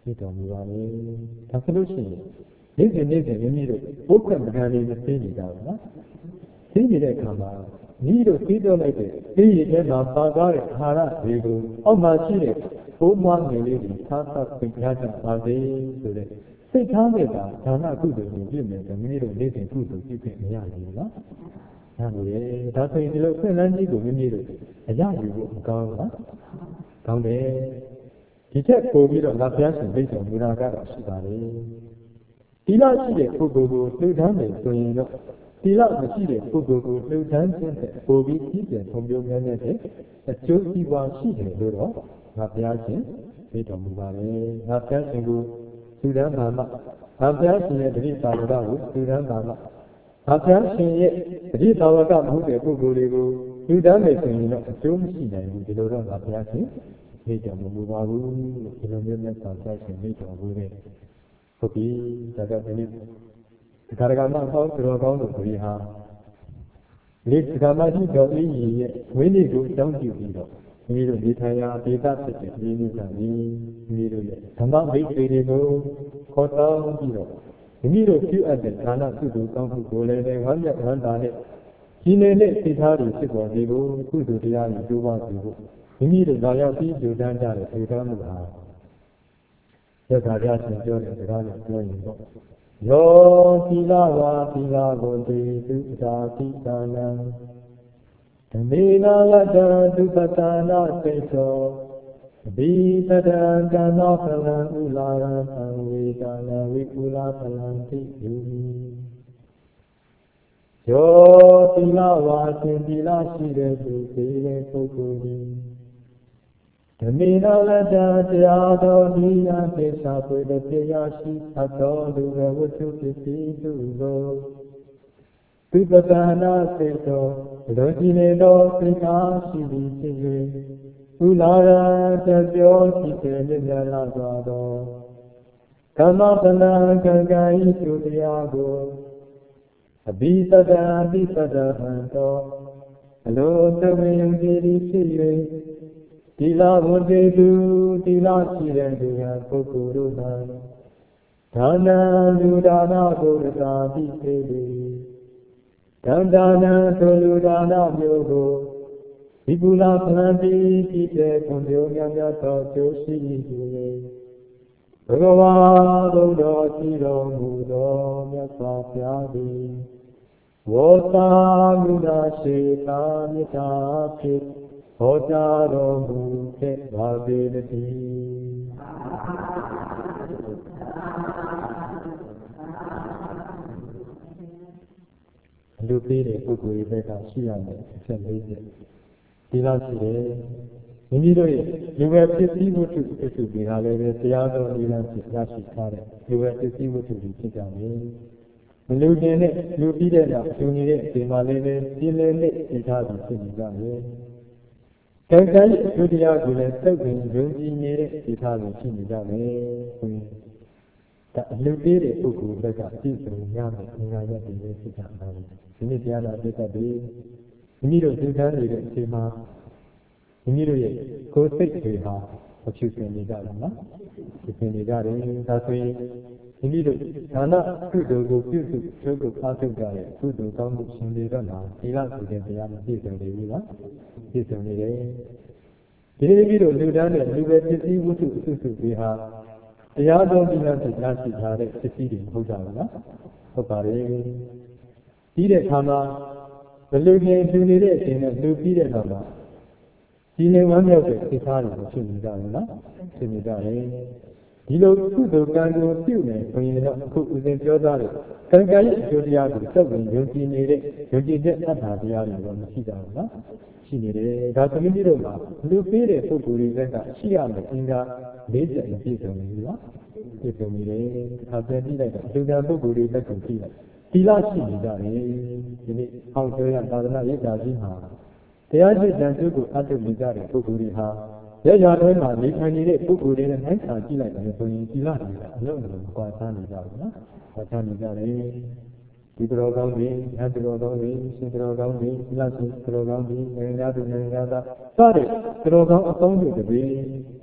ဖြစ်တော်မူပါလေဒါဆိုလို့ရှိရင်နေ့စဉ်မိမိတို့ပုဂ္ဂိုလ်မဂ္ဂန်လေးမသိနေကြဘူးနော်သိနေတဲ့အခါမှာမိတို့သိတော့လိုက်တဲ့သိရတဲ့မှာပါသွားတဲ့အာဟာရတွေကိုအောက်မှာရှိတဲ့ဘုံမွားငယ်လေးတွေသာသာသိကြကြပါစေဆိုတဲ့စိတ်ထားနဲ့ဒါနကုသိုလ်ကိုပြုမယ်ဆိုမိမိတို့နေ့စဉ်ကုသိုလ်ပြုဖြစ်မရဘူးနော်ဒါလိုလေဒါဆိုရင်ဒီလိုခွင့်လန်းကြီးကိုမိမိတို့အရယူဖို့မကောင်းဘူးနော်ကောင်းတယ်ဒီချက်ပို့ပြီးတော့ငါဘုရားရှင်ပြည့်စုံမူတာကတော့ရှိပါလေဒီလောက်ရှိတဲ့ပုဂ္ဂိုလ်ကိုလှူဒန်းတယ်ဆိုရင်တော့ဒီလောက်မရှိတဲ့ပုဂ္ဂိုလ်ကိုလှူဒန်းခြင်းနဲ့ပို့ပြီးကြီးကျယ်ထုံပြုံးများတဲ့အကျိုးစီးပွားရှိတယ်လို့တော့ငါဘုရားရှင်ပြည့်တော်မူပါလေငါဘုရားရှင်ကိုလှူဒန်းပါမှငါဘုရားရှင်ရဲ့တတိပါဒကိုလှူဒန်းပါမှငါဘုရားရှင်ရဲ့တတိပါဝကမဟုတ်တဲ့ပုဂ္ဂိုလ်တွေကိုလှူဒန်းမယ်ဆိုရင်တော့အကျိုးမရှိနိုင်ဘူးဒီလိုတော့ငါဘုရားရှင်ပြည့်တော်မူပါဘူးလို့ဒီလိုမျိုးနဲ့ဆောင်ဆိုင်ရှင်ပြည့်တော်မူတဲ့ဟုတ်ပြီဒါကြောင့်ဒီနေ့ဒါရကမဟောတော်ကောင်းတို့ကိုဟာလေကမကြီးတော်ဤရဲ့ဝိနည်းကိုအကြောင်းပြုပြီးတော့မိမိတို့ဒီထိုင်ရာဒေသဖြစ်တဲ့ဒီနည်းကမိမိတို့ရဲ့ဓမ္မမိတ်ဆွေတွေကိုခေါ်တောင်းပြီးတော့မိမိတို့ပြုအပ်တဲ့ဒါနကုသိုလ်ကောင်းမှုကိုလည်းဝမ်းမြောက်ဝမ်းသာနဲ့ကြီးနေတဲ့စိတ်ထားတွေဖြစ်ပေါ်စေဖို့ကုသိုလ်တရားတွေကျိုးပါစေဖို့မိမိတို့လာရောက်ပြီးကြိုးတန်းကြတဲ့ဒေသမှုဟာသက်သာကြရှင်ပြောတဲ့စကားနဲ့ပြောရင်တော့ယောသီလဝါသီလကိုတိသုသာတိဒါနံဓမေနာလတ္တသုပတနာစေသောဘိသတံကံသောဖလံဥလာရံသံဝေဒနာဝိကုလာဖလံတိယယောသီလဝါရှင်သီလရှိတဲ့သူဒီရဲ့ပုဂ္ဂိုလ်ကြီးဓမေနာလတ္တတရားတော်ဒီယသေသာပွေတဲ့တရားရှိသတ်တော်လူဝဝတ္ထုပစ္စည်းသူကိုသုပတနာစေသောလူကြီးနေသောသိက္ခာရှိသည်ဖြစ်၍ဥလာရတပြောရှိတဲ့မြတ်လာစွာသောကမ္မပလံကံကံဤသူတရားကိုအဘိသတံအဘိသတဟံသောအလိုသဝေယံကြည်ဖြစ်၍ဒီလာဘုဒ္ဓသူဒီလာရှိတဲ့သူဟာပုဂ္ဂိုလ်တို့၌ဒါနလူဒါနကိုသာတိစေသည်ဒန္တာနသုလူဒါနမျိုးကိုဒီကုလာဖလံတိကြည်တဲ့ခွန်မျိုးများများသောကျိုးရှိ၏ဘဂဝါဘုဒ္ဓရှိတော်မူသောမြတ်စွာဘုရားသည်ဝေါသာမုဒ္ဒရှိတာမြတ်တာဖြစ်ဟောကြားတော်မူခဲ့ပါပေတည်းလူပေးတဲ့ပုဂ္ဂိုလ်ရဲ့ဘက်ကရှိရမယ်အချက်၄ချက်ဒီလောက်ရှိတယ်မိမိတို့ရဲ့လူပဲဖြစ်စည်းဝတ္ထုအစုတွေကလည်းပဲတရားတော်ဤလမ်းဖြစ်ရရှိထားတဲ့လူပဲဖြစ်စည်းဝတ္ထုတွေဖြစ်ကြတယ်မလူတင်နဲ့လူပြီးတဲ့နောက်လူနေတဲ့အချိန်မှာလည်းပဲပြင်းလည်းနဲ့သိထားပြီးဖြစ်နေကြတယ်ကံကံရဲ့ဒုတိယကိုလည်းသုတ်ပင်ယုံကြည်နေတဲ့သိထားပြီးဖြစ်နေကြတယ်ဆိုရင်ဒါအလူပေးတဲ့ပုဂ္ဂိုလ်ဘက်ကပြည့်စုံရမယ်အင်္ဂါရပ်တွေဖြစ်ကြတာဒီနေ့တရားနာပြတ်ပြီးမိမိတို့သိထားနေတဲ့အချိန်မှာမိမိတို့ရဲ့ကိုယ်စိတ်တွေဟာအဖြစ်ရှင်နေကြတယ်နော်ဖြစ်ရှင်နေကြတယ်ဒါဆိုရင်မိမိတို့ဒါနကုသိုလ်ကိုပြုစုကျိုးကိုအားထုတ်ကြတဲ့ကုသိုလ်ကောင်းမှုရှင်တွေတော့လားဒီကဆိုတဲ့တရားမပြည့်စုံနေဘူးလားပြည့်စုံနေတယ်ဒီနေ့မိမိတို့လူတန်းတဲ့လူပဲပစ္စည်းဝတ္ထုအစုစုတွေဟာတရားတော်ဒီလားဖြစ်ရရှိထားတဲ့ပစ္စည်းတွေမဟုတ်ကြဘူးလားဟုတ်ပါတယ်ပြီးတဲ့အခါမှာဘယ်လိုနေလူနေတဲ့အချိန်နဲ့လူပြီးတဲ့အခါမှာဒီနေဝမ်းမြောက်တဲ့သိထားတယ်ဖြစ်နေကြတယ်နော်ဖြစ်နေကြတယ်ဒီလိုကုသိုလ်ကံကိုပြုနေဆိုရင်တော့အခုဦးဇင်ပြောသားတဲ့ကံကံရဲ့အကျိုးတရားကိုသက်ဝင်ယုံကြည်နေတဲ့ယုံကြည်တဲ့အတ္တတရားတွေတော့မရှိကြဘူးနော်ရှိနေတယ်ဒါသမီးတို့ကလူပေးတဲ့ပုဂ္ဂိုလ်တွေကရှိရမယ်အင်္ဂါ၄ချက်မပြည့်စုံဘူးနော်ပြည့်စုံနေတယ်ဒါပြန်ကြည့်လိုက်တော့လူကံပုဂ္ဂိုလ်တွေလက်ကိုကြည့်လိုက်သီလရှိနေကြတယ်ဒီနေ့ဟောင်းပြောရသာသနာ့ရိပ်သာကြီးမှာတရားရှိတဲ့သူကိုအတုနေကြတဲ့ပုဂ္ဂိုလ်တွေဟာရရတွဲမှာနေထိုင်နေတဲ့ပုဂ္ဂိုလ်တွေနဲ့နိုင်စာကြည့်လိုက်တယ်ဆိုရင်သီလတွေကအလုံးစုံကွာခြားနေကြဘူးနော်ကွာခြားနေကြတယ်ဒီတော်ကောင်းတွေအတ္တတော်ကောင်းတွေရှင်တော်ကောင်းတွေသီလရှင်တော်ကောင်းတွေငြိမ်းချမ်းသူငြိမ်းချမ်းသာစတဲ့တော်ကောင်းအပေါင်းတွေတည်း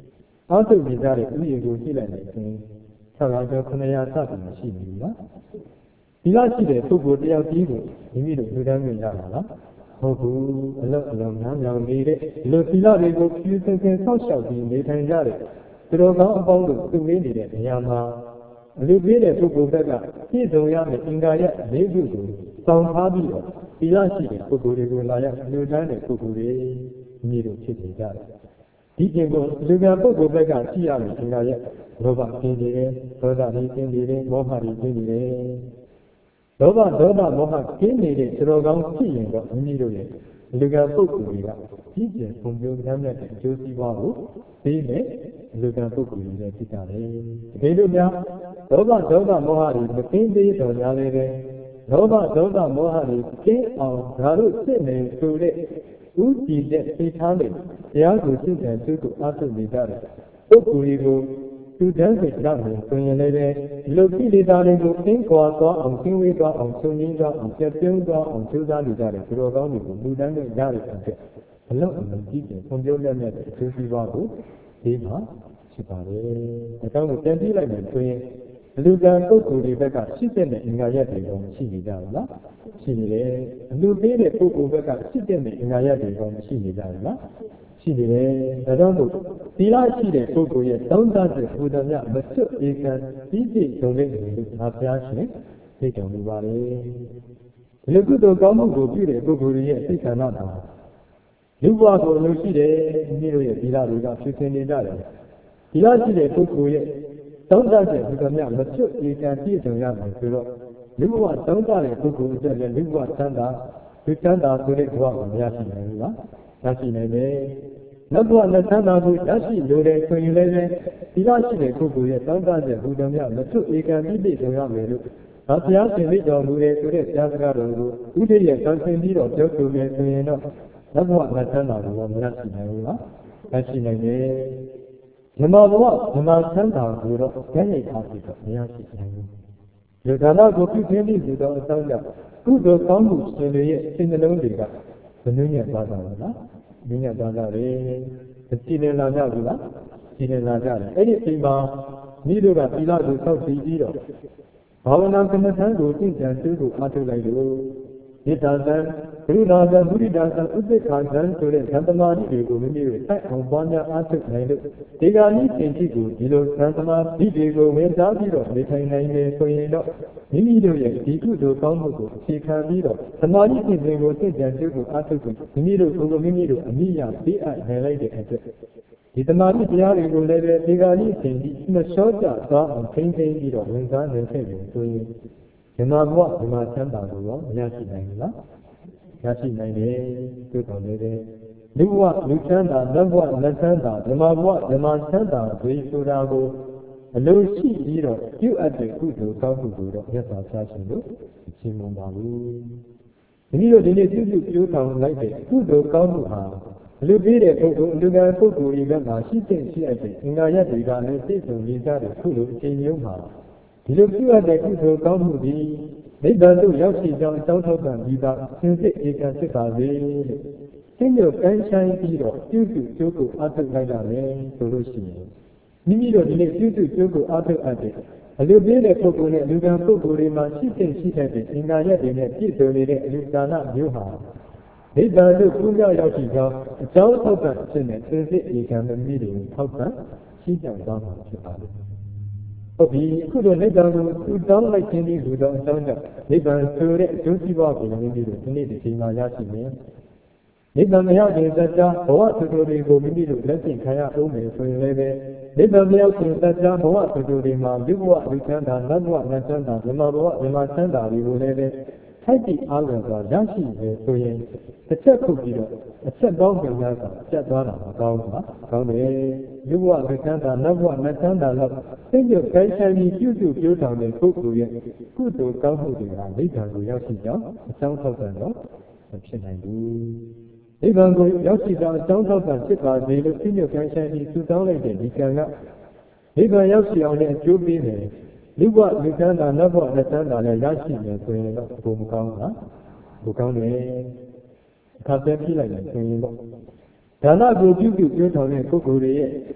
အားထုတ်နေကြတဲ့ဥယျာဉ်ကိုကြည့်လိုက်မယ်ဆိုရင်600ကျော်900စသည်မရှိဘူးလားသီလရှိတဲ့ပုဂ္ဂိုလ်တယောက်ကြီးကိုမိမိတို့လူတန်းမြင်ကြတာလားဟုတ်ဘူးအလုံးများများနေတဲ့လူသီလတွေကိုဖြူစင်စင်ဆောက်ရှောက်ပြီးနေထိုင်ကြတဲ့သူတော်ကောင်းအပေါင်းတို့သူ့လေးနေတဲ့နေရာမှာအလူပေးတဲ့ပုဂ္ဂိုလ်ဘက်ကပြည့်စုံရမယ့်အင်္ဂါရပ်၄ခုကိုစောင့်ထားပြီးတော့သီလရှိတဲ့ပုဂ္ဂိုလ်တွေကိုလာရောက်လူတန်းတဲ့ပုဂ္ဂိုလ်တွေမိမိတို့ဖြစ်နေကြတယ်ဒီကျင့်ကိုလူကပုဂ္ဂိုလ်ဘက်ကရှိရမယ်အင်္ဂါရပ်လောဘကင်းနေတယ်ဒေါသကင်းနေတယ်မောဟကင်းနေတယ်လောဘဒေါသမောဟကင်းနေတဲ့သူတော်ကောင်းဖြစ်ရင်တော့မိမိတို့ရဲ့လူကပုဂ္ဂိုလ်တွေကကြီးကျယ်ပုံပြုံးမ်းမြတ်တဲ့အကျိုးစီးပွားကိုပြီးနဲ့လူကပုဂ္ဂိုလ်တွေဖြစ်ကြတယ်ဒီလိုများလောဘဒေါသမောဟတွေမကင်းသေးတော့များလည်းပဲလောဘဒေါသမောဟတွေကင်းအောင်ဓာတ်လို့ဖြစ်နေဆိုတဲ့ဥတည်တဲ့သိထားတဲ့တရားကိုသိတဲ့သူကိုအားထုတ်နေကြတယ်ပုဂ္ဂိုလ်တွေကိုသူတန်းစိတ်ရောက်နေဆိုရင်လည်းဒီလိုကိလေသာတွေကိုသင်္ကွာသွားအောင်သင်ဝေးသွားအောင်ချုပ်ငြိမ်းသွားအောင်ပြတ်ပြုံးသွားအောင်ကြိုးစားနေကြတယ်သူတော်ကောင်းတွေကိုလူတန်းတွေရတဲ့အတွက်ဘလို့အမှန်ကြီးတယ်ဖွံ့ဖြိုးလက်မြတ်တဲ့အကျိုးစီးပွားကိုဒီမှာရှိပါတယ်။ဒါကြောင့်ပြန်ကြည့်လိုက်မယ်ဆိုရင်လူကံပုဂ္ဂိုလ်တွေဘက်ကရှိတဲ့အင်္ဂါရပ်တွေကရှိနေကြဘူးလား။ရှိနေတယ်။အလူပေးတဲ့ပုဂ္ဂိုလ်ဘက်ကရှိတဲ့အင်္ဂါရပ်တွေကမရှိနေကြဘူးလား။ရှိနေတယ်။ဒါကြောင့်မို့သီလရှိတဲ့ပုဂ္ဂိုလ်ရဲ့သုံးသပ်တဲ့ဘုဒ္ဓမြတ်မစွတ်ဧကံပြီးပြည့်စုံတဲ့လူလို့ငါဘုရားရှင်သိတော်မူပါလေ။ဒီလိုကုသိုလ်ကောင်းမှုကိုပြုတဲ့ပုဂ္ဂိုလ်ရဲ့စိတ်ဆန္ဒတာလူဘဝကိုလို့ရှိတယ်မိတို့ရဲ့သီလတွေကဖြစ်နေကြတယ်သီလရှိတဲ့ပုဂ္ဂိုလ်ရဲ့သုံးသပ်တဲ့ဘုရားမြတ်မစွတ်ဧကံပြည့်စုံရမယ်ဆိုတော့လူဘဝသုံးသပ်တဲ့ပုဂ္ဂိုလ်အတွက်လည်းလူဘဝချမ်းသာလူချမ်းသာဆိုတဲ့ဘဝကိုရရှိနိုင်ဘူးလားရရှိနိုင်တယ်နောက်ဘဝနဲ့ချမ်းသာကိုရရှိလိုတဲ့ဆိုရင်လည်းသီလရှိတဲ့ပုဂ္ဂိုလ်ရဲ့သုံးသပ်တဲ့ဘုရားမြတ်မစွတ်ဧကံပြည့်စုံရမယ်လို့ဘုရားရှင်သိတော်မူတဲ့ဆိုတဲ့တရားစကားတော်ကိုဥဒိယဆန်းဆင်းပြီးတော့ပြောဆိုမယ်ဆိုရင်တော့နောက်ဘဝနဲ့ချမ်းသာကိုမရရှိနိုင်ဘူးလားရရှိနိုင်တယ်ဓမ္မဘဝဓမ္မချမ်းသာကိုတော့ကျင့်ရထားပြီးတော့မရရှိနိုင်ဘူးဒီဒါနကိုပြုခြင်းပြီးဆိုတော့အကြောင်းကြောင့်ကုသိုလ်ကောင်းမှုရှင်တွေရဲ့စိတ်နှလုံးတွေကဘယ်နည်းနဲ့သွားတာလဲလားနည်းနဲ့သွားကြတယ်ကြည်လင်လာကြဘူးလားကြည်လင်လာကြတယ်အဲ့ဒီအချိန်မှာမိတို့ကသီလကိုစောင့်တည်ပြီးတော့ဘာဝနာကမ္မထံကိုသင်ကြံသူကိုအားထုတ်လိုက်လို့မေတ္တာသံကရုဏာသံမုဒိတာသံဥပိ္ပခာသံဆိုတဲ့သံသမာဓိတွေကိုမိမိတို့စိုက်အောင်ပွားများအားထုတ်နိုင်လို့ဒီကနေ့သင်္တိကိုဒီလိုသံသမာဓိတွေကိုဝင်စားပြီးတော့နေထိုင်နိုင်တယ်ဆိုရင်တော့မိမိတို့ရဲ့ဒီကုသိုလ်ကောင်းမှုကိုအခြေခံပြီးတော့သမာဓိသင်္ကေတကိုသင်ကြံသူကိုအားထုတ်ပြီးမိမိတို့ကိုမိမိတို့အမိယာပေးအပ်နိုင်လိုက်တဲ့အတွက်ဒီသမာဓိတရားတွေကိုလည်းဒီကနေ့သင်္တိမလျှော့ကြသွားအောင်ထိန်းသိမ်းပြီးတော့ဝင်စားနိုင်ခဲ့တယ်ဆိုရင်ဓမ္မဘဝဓမ္မချမ်းသာကိုရောရရှိနိုင်ဘူးလားရရှိနိုင်တယ်သို့တော်လည်းလူဘဝလူချမ်းသာလက်ဘဝလက်ချမ်းသာဓမ္မဘဝဓမ္မချမ်းသာဝေဆိုတာကိုအလိုရှိပြီးတော့ပြုအပ်တဲ့ကုသိုလ်ကောင်းမှုကိုတော့မြတ်စွာဘုရားရှင်တို့ရှင်းမပါဘူးဒီလိုဒီနေ့ပြုပြိုးထောင်လိုက်တဲ့ကုသိုလ်ကောင်းမှုဟာလူပြီးတဲ့ပုဂ္ဂိုလ်လူကံပုဂ္ဂိုလ်တွေကမှရှိတဲ့ရှိအပ်တဲ့အင်္ဂါရပ်တွေကလည်းသိဆုံးနေကြတဲ့ခုလိုအချိန်မျိုးမှာဒီလိုပြုအပ်တဲ့ကုသိုလ်ကောင်းမှုဒီနိဗ္ဗာန်သို့ရောက်ရှိကြောင်းအကြောင်းထောက်ခံပြီးသားသင်္စိတ်ဧကံဖြစ်ပါစေလို့သင်တို့ကမ်းဆိုင်ပြီးတော့ပြုစုကျိုးကိုအားထုတ်လိုက်တာလေဆိုလို့ရှိရင်မိမိတို့ဒီနေ့ပြုစုကျိုးကိုအားထုတ်အပ်တဲ့အလူပြည့်တဲ့ပုဂ္ဂိုလ်နဲ့လူကံပုဂ္ဂိုလ်တွေမှာရှိတဲ့အင်္ဂါရပ်တွေနဲ့ပြည့်စုံနေတဲ့အလူဒါနမျိုးဟာနိဗ္ဗာန်သို့ကူးမြောက်ရောက်ရှိကြောင်းအကြောင်းထောက်ခံဖြစ်တဲ့သင်္စိတ်ဧကံမိမိတို့ထောက်ခံရှိကြသွားမှာဖြစ်ပါလိမ့်ဟုတ်ပြီအခုတော့နိဗ္ဗာန်ကိုသူတောင်းလိုက်ခြင်းဒီလူတော်အကြောင်းကြောင့်နိဗ္ဗာန်ဆိုတဲ့အကျိုးစီးပွားကိုလည်းမိမိတို့ဒီနေ့ဒီချိန်မှာရရှိမယ်နိဗ္ဗာန်မရောက်ခင်တရားဘဝသူတို့တွေကိုမိမိတို့လက်ကျင့်ခံရအောင်မယ်ဆိုရင်လည်းနိဗ္ဗာန်မရောက်ခင်တရားဘဝသူတို့တွေမှာလူဘဝလူချမ်းသာနတ်ဘဝနတ်ချမ်းသာဓမ္မဘဝဓမ္မချမ်းသာတွေကိုလည်းထိုက်တည်အားလုံးစွာရရှိတယ်ဆိုရင်တစ်ချက်ခုပြီးတော့အချက်ပေါင်းကြံများစွာပြတ်သွားတာမကောင်းဘူးလားကောင်းတယ်လူဘဝလူချမ်းသာနတ်ဘဝနတ်ချမ်းသာတော့သိကျခိုင်းဆိုင်ပြီးပြုစုပြိုးထောင်တဲ့ပုဂ္ဂိုလ်ရဲ့ကုသိုလ်ကောင်းမှုတွေကနိဗ္ဗာန်ကိုရောက်ရှိကြောင်းအကြောင်းထောက်ခံတော့မဖြစ်နိုင်ဘူးနိဗ္ဗာန်ကိုရောက်ရှိကြောင်းအကြောင်းထောက်ခံဖြစ်ပါစေလို့သိကျခိုင်းဆိုင်ပြီးဆုတောင်းလိုက်တဲ့ဒီကံကနိဗ္ဗာန်ရောက်ရှိအောင်လည်းအကျိုးပေးတယ်လူဘဝလူချမ်းသာနတ်ဘဝနတ်ချမ်းသာလည်းရရှိမယ်ဆိုရင်တော့ဘုံမကောင်းဘူးလားဘုံကောင်းတယ်အခါတည်းပြလိုက်တယ်ဆိုရင်တော့ဒါနကိုပြုပြုပြောထောင်တဲ့ပုဂ္ဂိုလ်တွေရဲ့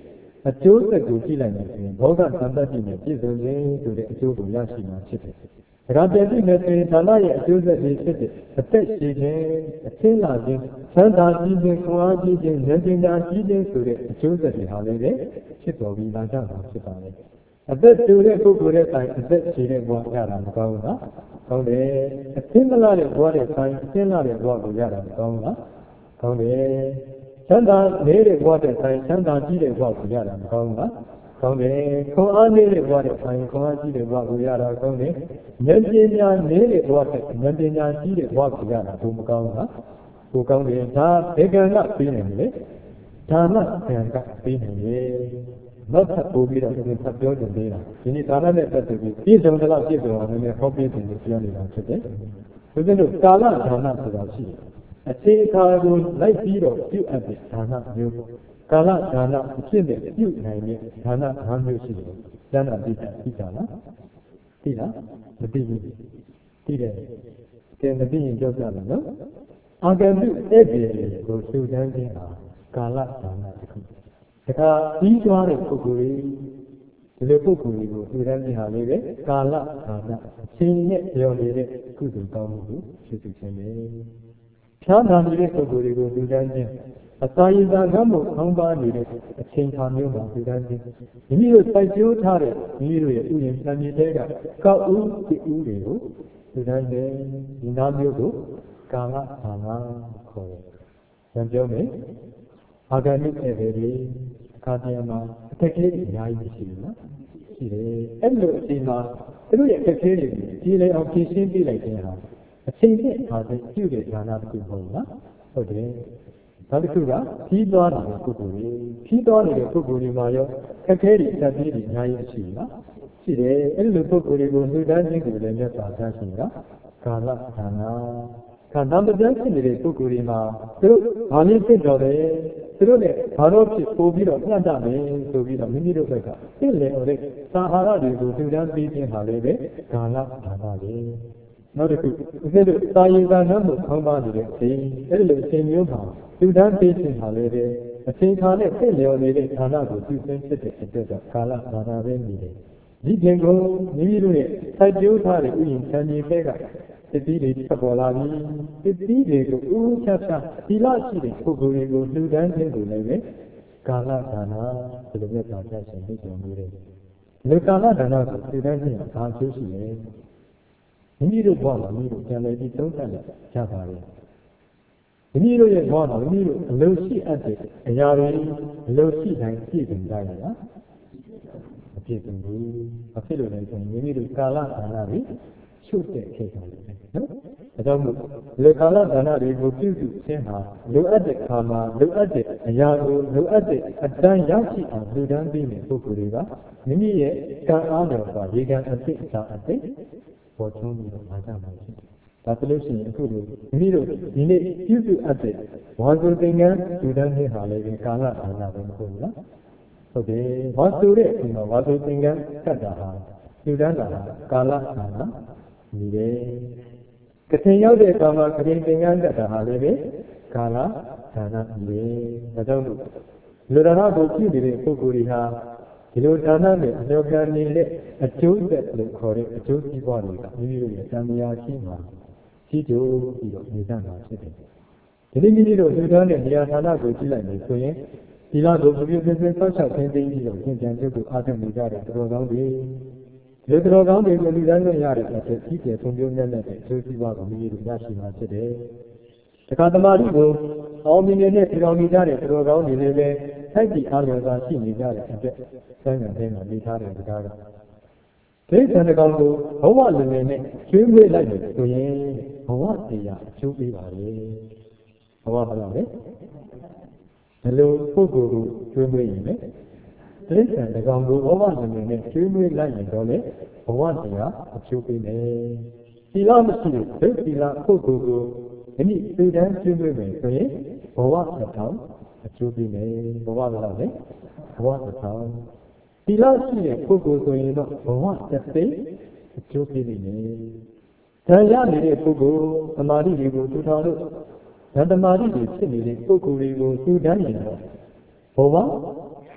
အကျိုးသက်ကိုကြည့်လိုက်မယ်ဆိုရင်ဘောဂသံတတိနဲ့ပြည့်စုံခြင်းဆိုတဲ့အကျိုးကိုရရှိမှာဖြစ်တယ်။ဒါကပြည့်စုံမယ်ဆိုရင်ဒါနရဲ့အကျိုးသက်တွေဖြစ်တဲ့အသက်ရှိခြင်းအသင်းလာခြင်းသံသာကြီးခြင်းခွန်အားကြီးခြင်းဉာဏ်ပညာကြီးခြင်းဆိုတဲ့အကျိုးသက်တွေဟာလည်းဖြစ်ပေါ်ပြီးလာကြတာဖြစ်ပါလေ။အသက်တူတဲ့ပုဂ္ဂိုလ်ရဲ့ဆိုင်အသက်ရှိတဲ့ဘဝရတာမကောင်းဘူးလား။ကောင်းတယ်။အသင်းမလာတဲ့ဘဝရဲ့ဆိုင်အသင်းလာတဲ့ဘဝကိုရတာမကောင်းဘူးလား။ကောင်းတယ်။ချမ်းသာနေတဲ့ဘဝတဲ့ဆိုင်ချမ်းသာကြီးတဲ့ဘဝကိုရတာမကောင်းဘူးလား။ကောင်းတယ်။ခွန်အားနေတဲ့ဘဝတဲ့ဆိုင်ခွန်အားကြီးတဲ့ဘဝကိုရတာကောင်းတယ်။ဉာဏ်ပညာနေတဲ့ဘဝတဲ့ဉာဏ်ပညာကြီးတဲ့ဘဝကိုရတာဘုမကောင်းဘူးလား။ကိုကောင်းတယ်။ဒါဘေကံကပြီးနေတယ်လေ။ဒါနကံကပြီးနေတယ်။နောက်ထပ်ပို့ပြီးတော့ဒီထပ်ပြောကြသေးတာဒီနေ့ဒါနနဲ့ပတ်သက်ပြီးပြည့်စုံတဲ့လောက်ပြည့်စုံအောင်လည်းဟောပြတယ်လို့ပြောနေတာဖြစ်တယ်။ဒါကြောင့်ကာလဒါနဆိုတာရှိတယ်။အချိန်အခါကိုလိုက်ပြီးတော့ပြုအပ်တဲ့ဒါနမျိုးကာလဒါနအဖြစ်နဲ့ပြုနိုင်တဲ့ဒါန၅မျိုးရှိတယ်။ဉာဏ်အတိတ်သိတာလား။သိလား။မသိဘူး။သိတယ်။ကဲမသိရင်ကြောက်ကြတယ်နော်။အာဂတုဧည့်သည်ကိုရှုတန်းခြင်းဟာကာလဒါနတစ်ခု။ဒါကပြီးသွားတဲ့ပုဂ္ဂိုလ်ဒီလိုပုဂ္ဂိုလ်တွေကိုရှုတန်းခြင်းဟာလည်းကာလဒါနအချိန်နဲ့ပြောနေတဲ့ကုသိုလ်ကောင်းမှုကိုရှုခြင်းပဲ။ဖြားနာနေတဲ့ပုဂ္ဂိုလ်တွေကိုရှုတန်းခြင်းအစာရည်သာကမှုခေါင်းပါနေတဲ့အချိန်ခါမျိုးမှာရှုတန်းခြင်းမိမိတို့စိုက်ပျိုးထားတဲ့မိမိတို့ရဲ့ဥယျာဉ်ပြည်တွေကကောက်ဦးတိဦးတွေကိုရှုတန်းတယ်ဒီနာမျိုးကိုကာလဒါနခေါ်တယ်။ပြန်ပြောမယ်အာဂမိဧည့်သည်အခါတည်းမှာအခက်အခဲအများကြီးရှိတယ်နော်ရှိတယ်အဲ့လိုအချိန်မှာသူတို့ရဲ့အခက်အခဲတွေကြီးလေအောင်ဖြေရှင်းပြလိုက်တဲ့ဟာအချိန်နဲ့အားဖြင့်ပြုတဲ့ဒါနတစ်ခုဟုတ်လားဟုတ်တယ်နောက်တစ်ခုကပြီးသွားတဲ့ပုဂ္ဂိုလ်တွေပြီးသွားနေတဲ့ပုဂ္ဂိုလ်တွေမှာရောအခက်အခဲတွေတက်ပြီးအများကြီးရှိလားရှိတယ်အဲ့လိုပုဂ္ဂိုလ်တွေကိုလှူဒန်းခြင်းကိုလည်းမြတ်စွာဘုရားရှင်ကကာလဒါနခန္ဓာမပြတ်ဖြစ်နေတဲ့ပုဂ္ဂိုလ်တွေမှာသူတို့ဘာလို့ဖြစ်တော်လဲသူတို့နဲ့ဘာလို့ဖြစ်ပို့ပြီးတော့ညှတ်တမယ်ဆိုပြီးတော့မိမိတို့ဘက်ကသိလေဟိုတဲ့သာဟာရတွေကိုထူထမ်းပြီးခြင်းဟာလည်းပဲကာလဒါနပဲနောက်တစ်ခုဥစ္စာတို့သာယသာနှမှုခေါင်းပါနေတဲ့အချိန်အဲ့ဒီလိုအချိန်မျိုးမှာထူထမ်းပြီးခြင်းဟာလည်းပဲအချိန်ခါနဲ့သိလျော်နေတဲ့ဌာနကိုသူသင်ဖြစ်တဲ့အတွက်ကြောင့်ကာလဒါနပဲနေတယ်ဒီပြင်ကိုမိမိတို့ရဲ့စိုက်ပျိုးထားတဲ့ဥယျာဉ်ခြံမြေပဲကသတိတွေထွက်ပေါ်လာပြီးသတိတွေကိုဥချချဒီလောက်ရှိတဲ့ပုဂ္ဂိုလ်တွေကိုလှူဒန်းခြင်းကိုလည်းပဲကာလဒါနဒီလိုမျိုးကြောင့်ဆက်ရှင်ပြီးကြုံလို့ရတယ်။ဒီကာလဒါနကိုလှူဒန်းခြင်းဘာအကျိုးရှိလဲ။မိမိတို့ဘဝမှာမိမိတို့ပြန်လည်ပြီးသုံးသပ်ရပါလေ။မိမိတို့ရဲ့ဘဝမှာမိမိတို့အလိုရှိအပ်တဲ့အရာတွေအလိုရှိတိုင်းပြည့်စုံကြရတာ။မပြည့်စုံဘူး။ဘာဖြစ်လို့လဲဆိုရင်မိမိတို့ကာလဒါနတွေရှုတဲ့ခေတ်ကလေးနော်။ဒါကြောင့်မို့လေကာလဒါနတွေကိုပြုစုခြင်းဟာလိုအပ်တဲ့ခါမှာလိုအပ်တဲ့အရာကိုလိုအပ်တဲ့အတန်းရရှိအောင်လှူဒန်းပေးတဲ့ပုဂ္ဂိုလ်တွေကမိမိရဲ့ကံအားတော်ကရေကံအသိအစာအသိပေါ်ထွန်းပြီးတော့လာကြမှာဖြစ်တယ်။ဒါဆိုလို့ရှိရင်အခုလိုမိမိတို့ဒီနေ့ပြုစုအပ်တဲ့ဝါစုသင်္ကန်းလှူဒန်းခြင်းဟာလည်းကာလဒါနပဲမဟုတ်ဘူးလား။ဟုတ်တယ်။ဝါစုတဲ့ဒီမှာဝါစုသင်္ကန်းကတ်တာဟာလှူဒန်းတာဟာကာလဒါနနေတယ်ကထင်ရောက်တဲ့အခါမှာခရင်သင်္ကန်းတက်တာဟာလည်းပဲကာလဒါနနေတယ်ဒါကြောင့်လူဒါနကိုပြုနေတဲ့ပုဂ္ဂိုလ်တွေဟာဒီလိုဒါနနဲ့အလျော်ကန်နေတဲ့အကျိုးသက်လို့ခေါ်တဲ့အကျိုးစီးပွားတွေကမိမိတို့ရဲ့သံဃာရှိမှာကြီးကျိုးပြီးတော့နေကြတာဖြစ်တယ်ဒီနေ့မိမိတို့လူဒါနနဲ့နေရာဌာနကိုကြည့်လိုက်လို့ဆိုရင်ဒီလောက်ကိုပြုပြုစင်ဆောက်ရှောက်သင်သိပြီးတော့သင်ကြံပြုကိုအားထုတ်နေကြတဲ့တော်ကောင်းတွေလူတော်ကောင်းတွေကိုလူတိုင်းနဲ့ရတဲ့အဖြစ်ကြီးကျယ်ဖွံ့ဖြိုးမြတ်တဲ့အကျိုးစီးပွားကိုမိမိတို့ရရှိမှာဖြစ်တယ်။တခါသမာဓိကိုအောင်မြင်နေတဲ့ဒီတော်နေကြတဲ့တော်ကောင်းတွေလည်းပဲထိုက်ပြီးအားလျော်စွာရှိနေကြတဲ့အတွက်ဆန်းကန်တဲ့မှာနေထားတဲ့စကားကဒိဋ္ဌံကောင်ကိုဘဝလူငယ်နဲ့ကျွေးမွေးလိုက်လို့ဆိုရင်ဘဝတရားအကျိုးပေးပါလေ။ဘဝဘယ်လိုလဲ။ဘယ်လိုပုဂ္ဂိုလ်ကိုကျွေးမွေးရင်လဲ။တိရစ္ဆာန်တကောင်ကိုဘဝလူငယ်နဲ့ကျွေးမွေးလိုက်ရင်တော့လေဘဝတရားအကျိုးပေးမယ်။သီလမရှိတဲ့သီလပုဂ္ဂိုလ်ကိုမိမိသိတမ်းကျွေးမွေးမယ်ဆိုရင်ဘဝတစ်ထောင်အကျိုးပေးမယ်။ဘဝဘယ်လောက်လဲ။ဘဝတစ်ထောင်သီလရှိတဲ့ပုဂ္ဂိုလ်ဆိုရင်တော့ဘဝတစ်သိန်းအကျိုးပေးနေတယ်။ဒါရနေတဲ့ပုဂ္ဂိုလ်သမာဓိတွေကိုထူထောင်လို့ဓမ္မမာဓိတွေဖြစ်နေတဲ့ပုဂ္ဂိုလ်တွေကိုသူတန်းရင်တော့ဘဝ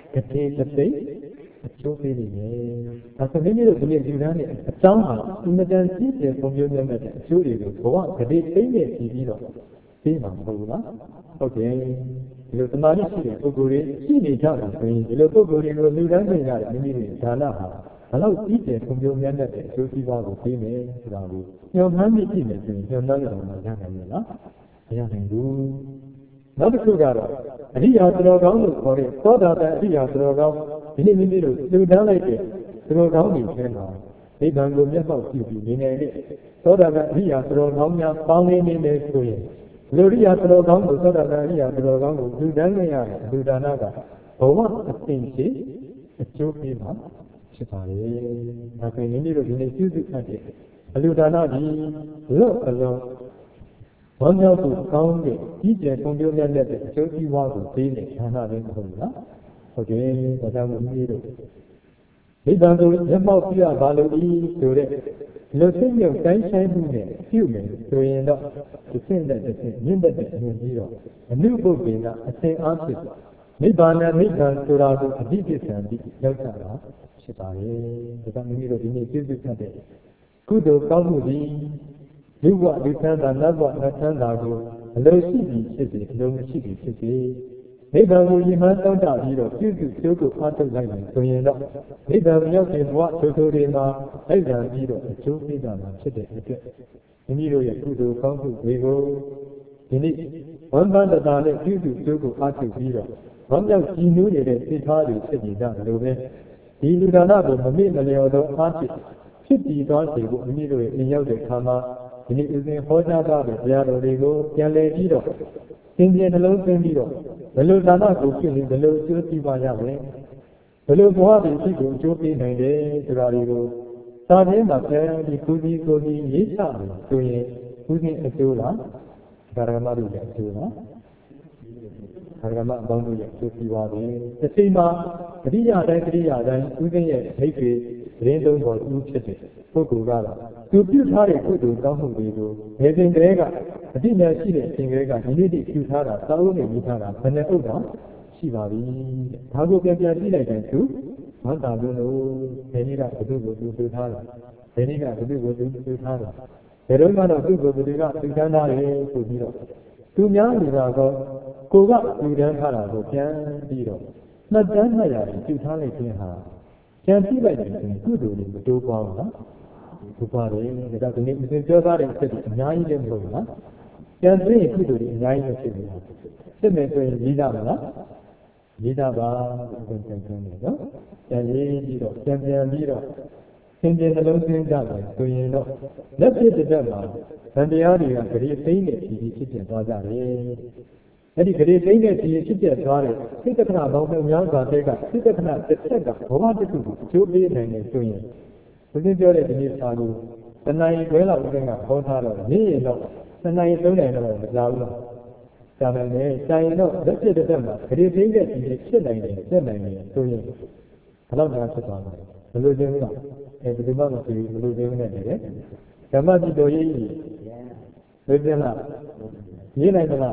တိတသိအကျိုးပေးနေတယ်ဒါဆိုမိမိတို့ဒီနေ့လူသားနဲ့အကြောင်းဟာအမတန်ကြီးကျယ်ပုံပြမြတ်တဲ့အကျိုးတွေကိုဘဝဂတိသိမ့်နဲ့ပြီးတော့သိမှာမဟုတ်ဘူးလားဟုတ်တယ်ဒီလိုတမာတိရှိတဲ့ပုဂ္ဂိုလ်တွေရှိနေကြတယ်ဆိုရင်ဒီလိုပုဂ္ဂိုလ်တွေကိုလူသားပြင်ရတယ်မိမိတို့ဒါနဟာဘလောက်ကြီးကျယ်ပုံပြမြတ်တဲ့အကျိုးစီးပွားကိုပေးမယ်ဆိုတာကိုညှော်မှန်းပြီးကြည့်မယ်ဆိုရင်ညှော်မှန်းရအောင်မရနိုင်ဘူးလားမရနိုင်ဘူးနောက်တစ်ခုကတော့အရိယာသတော်ကောင်းလို့ခေါ်တဲ့သောတာပန်အရိယာသတော်ကောင်းဒီနေ့မိမိတို့လူတန်းလိုက်တဲ့သတော်ကောင်းတွေထဲမှာနိဗ္ဗာန်ကိုမျက်မှောက်ပြုပြီးနေနေတဲ့သောတာပန်အရိယာသတော်ကောင်းများပေါင်းနေနေဆိုရင်လူရိယာသတော်ကောင်းကိုသောတာပန်အရိယာသတော်ကောင်းကိုလူတန်းနေရတဲ့လူဒါနကဘဝအသင်ရှိအကျိုးပေးမှာဖြစ်ပါလေ။ဒါဆိုရင်မိမိတို့ဒီနေ့ပြုစုအပ်တဲ့အလူဒါနဒီလောအလုံးဝမ်းမြောက်ဖို့ကောင်းတဲ့ကြီးကျယ်ပုံပြမြတ်တဲ့အကျိုးစီးပွားကိုပေးတဲ့ဌာနလေးမဟုတ်ဘူးလားဟုတ်တယ်ဒါကြောင့်မိမိတို့နိဗ္ဗာန်ကိုမျက်မှောက်ပြုရပါလို့ဤဆိုတဲ့လူသိမြုပ်တိုင်းဆိုင်မှုနဲ့ပြုမယ်ဆိုရင်တော့တစ်ဆင့်နဲ့တစ်ဆင့်မြင့်တဲ့မြင့်ပြီးတော့အနုပုပ္ပေကအစဉ်အားဖြင့်နိဗ္ဗာန်နဲ့နိဗ္ဗာန်ဆိုတာကိုအတိပစ္ဆန်ပြီးရောက်ကြတာဖြစ်ပါလေဒါကြောင့်မိမိတို့ဒီနေ့ပြုစုတတ်တဲ့ကုသိုလ်ကောင်းမှုသည်လူဘဝလူချမ်းသာနတ်ဘဝနတ်ချမ်းသာကိုအလိုရှိပြီးဖြစ်စေအလိုမရှိပြီးဖြစ်စေနိဗ္ဗာန်ကိုရည်မှန်းတောင်းတပြီးတော့ပြုစုကျိုးကိုအားထုတ်လိုက်မယ်ဆိုရင်တော့နိဗ္ဗာန်ရောက်တဲ့ဘဝထိုတွေမှာလိုက်တာပြီးတော့အကျိုးပေးတာမှာဖြစ်တဲ့အတွက်မိမိတို့ရဲ့ကုသိုလ်ကောင်းမှုတွေကိုဒီနေ့ဝန်ပန်းတာနဲ့ပြုစုကျိုးကိုအားထုတ်ပြီးတော့ဝမ်းမြောက်ကြည်နူးနေတဲ့စိတ်ထားတွေဖြစ်နေကြတယ်လို့ပဲဒီလူဒါနကိုမမေ့မလျော်သောအားဖြင့်ဖြစ်တည်သွားစေဖို့မိမိတို့ရဲ့အင်ရောက်တဲ့ခါမှာဒီနေ့ဥစဉ်ဟောကြားထားတဲ့ဘုရားတော်တွေကိုပြန်လည်ပြီးတော့သင်ပြန်နှလုံးသွင်းပြီးတော့ဘယ်လိုဒါနကိုဖြစ်နေဘယ်လိုအကျိုးပေးပါရမလဲဘယ်လိုဘဝတွေဖြစ်ကိုအကျိုးပေးနိုင်တယ်ဆိုတာတွေကိုသာထဲမှာပြန်ပြီးကိုကြီးရေးချတယ်ဆိုရင်ဥစဉ်အကျိုးလားဒါရမတို့ရဲ့အကျိုးလားဒါရမအပေါင်းတို့ရဲ့အကျိုးပေးပါပဲတစ်ချိန်မှာတတိယတိုင်းဥစဉ်ရဲ့ဒိဋ္ဌိသတင်းသုံးပေါ်သူဖြစ်တယ်ပုဂ္ဂိုလ်ကတော့သူပြုထားတဲ့ကုသိုလ်ကောင်းမှုတွေကိုဘယ်စဉ်ကလေးကအတိအကျရှိတဲ့အချိန်ကလေးကဒီနေ့တိပြုထားတာသာဝတိပြုထားတာဘယ်နဲ့ဥဒ္ဒါရှိပါပြီဒါကိုပြန်ကြည့်လိုက်တဲ့သူဝန္တာလို့ဘယ်နည်းကဘုသူ့ကိုသူပြုထားတာဘယ်နည်းကဘုသူ့ကိုသူပြုထားတာဘယ်တော့မှတော့သူ့ကိုဘုသူကပြုထားတာလေဆိုပြီးတော့သူများနေတာကောကိုကပြုတန်းထားတာကိုပြန်ပြီးတော့နှစ်တန်းနှစ်ရာပြုထားလိုက်ခြင်းဟာပြန်ကြည့်လိုက်ရင်ကုသိုလ်တွေမတိုးပွားဘူးလားဘုရားတွေဒါကြောင့်ဒီနေ့ဦးဇင်းပြောသားတဲ့အချက်တွေအများကြီးလည်းမဟုတ်ဘူးလားပြန်သိရင်ကုသိုလ်တွေအများကြီးပဲဖြစ်နေတာဖြစ်မယ်ဆိုရင်ရေးတာမလားရေးတာပါဘုရားပြန်နေနော်ပြန်ရေးပြီးတော့ပြန်ပြီးတော့သင်ပြန်နှလုံးသွင်းကြတယ်ဆိုရင်တော့လက်ဖြစ်တဲ့မှာဗန္တရားတွေကဂရေသိမ့်နဲ့ဒီဖြစ်ဖြစ်သွားကြတယ်အဲ့ဒီဂရေသိမ့်နဲ့ဒီဖြစ်ဖြစ်သွားတယ်စိတ်တက္ကနာပေါင်းများစွာတဲ့ကစိတ်တက္ကနာတစ်ဆက်ကဘဝတစ်ခုကိုအကျိုးပေးနိုင်တယ်ဆိုရင်ဘုရားပြောတဲ့ဒီနေ့စာကိုတဏှာကြီးတွဲလောက်ဦးကဟောထားတော့နေ့ရင်တော့တဏှာကြီးသုံးနိုင်တော့မကြဘူးလားဒါပေမဲ့စာရင်တော့လက်ဖြစ်တဲ့မှာဂရေသိမ့်တဲ့ဒီဖြစ်နိုင်တယ်ပြတ်နိုင်တယ်ဆိုရင်ဘယ်တော့မှဖြစ်သွားမှာမလို့ခြင်းလားဘယ်သူမှမသိဘူးမလို့ခြင်းနဲ့တည်းဓမ္မတိတော်ရေးကြီးသိတယ်လားရေးနိုင်သလား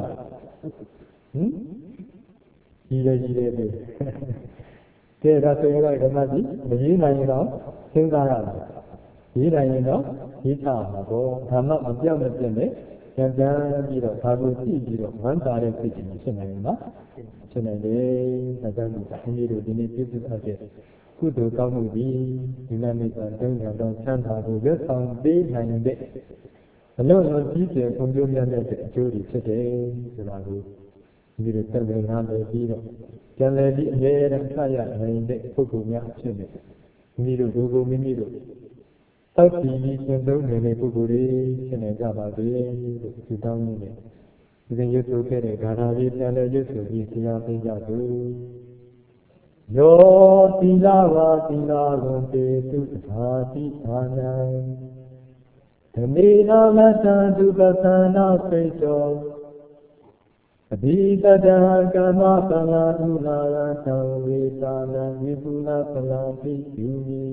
ကြီးတယ်ပဲကဲဒါဆိုရင်တော့ဓမ္မတိမရေးနိုင်ရင်တော့စဉ်းစားရမယ်ရေးနိုင်ရင်တော့ရေးချမှာပေါ့ဓမ္မမပြောင်းမပြတ်နဲ့ပြန်ပြီးတော့ဒါကိုကြည့်ပြီးတော့ဝမ်းသာတဲ့စိတ်ကြီးဖြစ်နိုင်မှာဖြစ်နိုင်တယ်ဒါကြောင့်ဒီလိုဒီနေ့ပြည့်စုံအပ်တဲ့ကုသိုလ်ကောင်းမှုသည်ဒီနေ့နေ့ကတုံးတော်ချမ်းသာကိုရွတ်ဆောင်ပေးနိုင်တဲ့အလုံးစုံကြီးကျယ်ပုံပြများတဲ့အကျိုးတွေဖြစ်တယ်ဆိုတာကိုဒီလိုတက်လည်နားလည်ပြီးတော့ကျန်လေပြီးအမြဲတမ်းဖတ်ရနိုင်တဲ့ပုဂ္ဂိုလ်များဖြစ်နေမိတို့ဒုက္ခမိမိတို့တောက်တည်ပြီးရှင်သုံးနေတဲ့ပုဂ္ဂိုလ်တွေဖြစ်နေကြပါစေလို့ဒီတောင်းနေတယ်ဒီရင်ရွတ်ဆိုခဲ့တဲ့ဂါထာလေးပြန်လဲရွတ်ဆိုပြီးတရားသိကြသူယောတိလာဝတိလာကုန်တေသူသာတိအာနံဓမေနာမသံသူပသနာစိတ်တော်အဘိတတံကမ္မပလာဥလာရသံဝေသာနံဝိပုလပလာပိယူမိ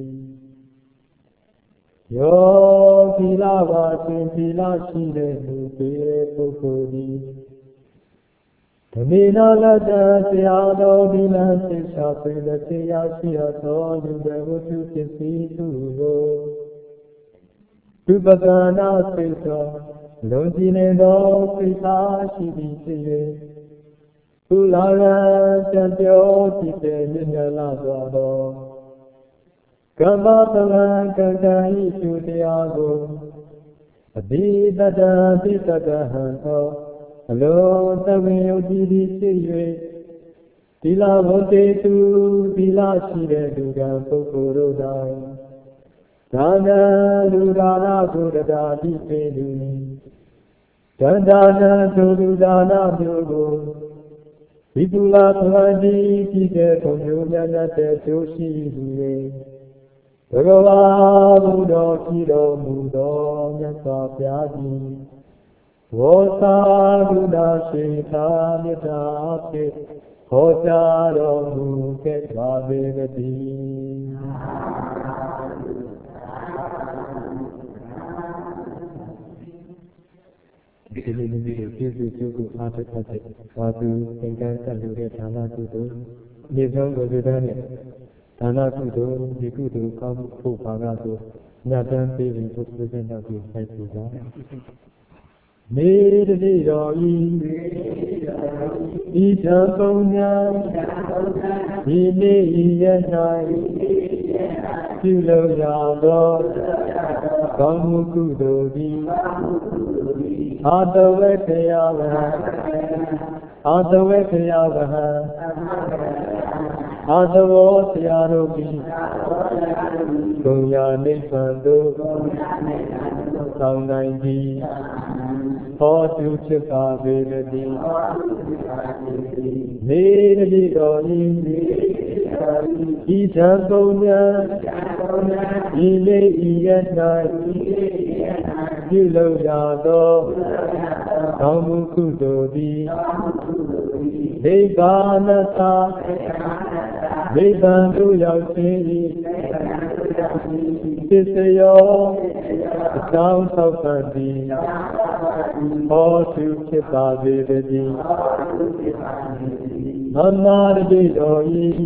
ယောသီလပါရှင်သီလရှိတဲ့လူပေပုဂ္ဂိုလ်သည် Tamina Lada Tiado Dina Tisha Pila Tia Shia To Yubevo Tu Kisi Tu Tupagana Sita Lojine Do Sita Shidi Siye Ulaga Chantyo Tite Minala Dwado Kamatalan Kankai Shutiago Adidada Tisagahanto Hello, Tawin Odi Siye Tila Vote Tu Tila Shire Dugan Pokoro Dai Dana Dudana Budada Dipeduni Dandana Dudana Dugo Vidula Padi Tike Tomyana Toshi Hue Bhagava Buddha Kiro Mudo Nyasa Pyadi Vosa Buddha Shita Nita Hoja Rohu Ketva Vegati Sadu Enggan Salude Dana Kudu Nizam Gozudane Dana Kudu Dikudu Kam Pupagatu Nyatan Devi Puspendaki Haikuda Made Roi Ita Konya Ine Iyanai Silo Yado Kamu Kudodi Adavekayavaha Adavosyarogi Kunya Nisandu Sangaiji Hotu Chika Vedadi Vedadi Roni Ita Konya Ile Iyanai Silo Yado Kamu Kudodi Devanata Devandu Yauti Tisayo Sound of Sandi Hotu Chipa Vedadi Namad Vidoi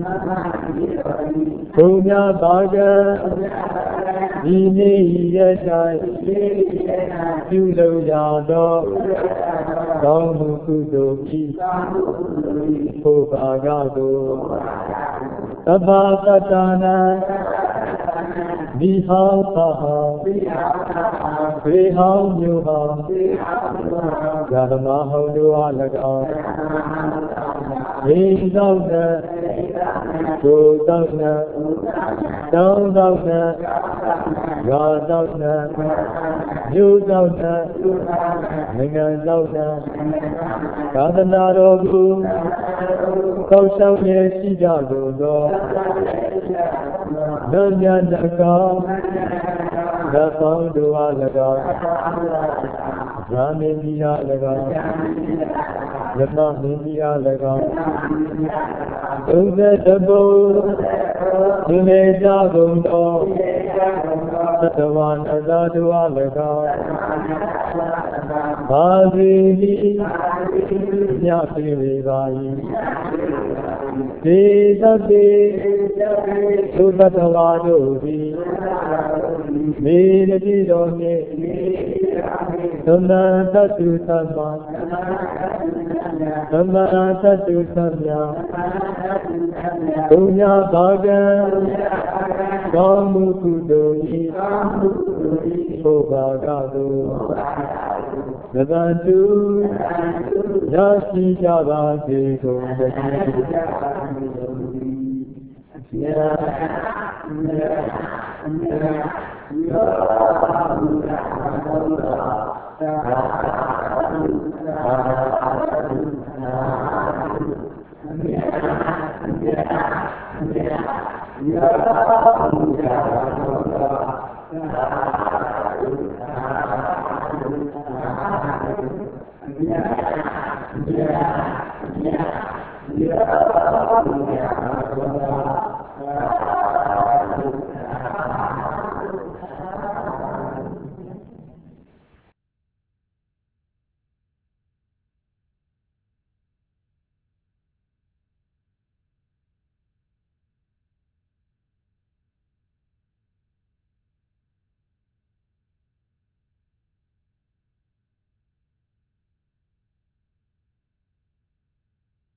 Punya Bhaga Dini Yajai Silo Yado Kamu Kudoki Pupagado Tabakatana Vihau Taha Vihau Nyuha Gadamaho Dualaga Vindavna Godavna Daudavna Gadavna Yudavna Ningadavna Gadanarogu Kaushavye Shijagogo Nanyandaka Gafam Dualaga Ramindiya Laga Yamamindiya Laga Uve Dabo Uve Jagundo Satavan Azadua Laga Bhavini Nyati Vivayi Vedati Sudatavadodi Vedati Doni Samantatu Samma Samantatu Samya Punya Bhaga Kamu Kudoi Bhagado Nadantu Yasi Javati Yeah.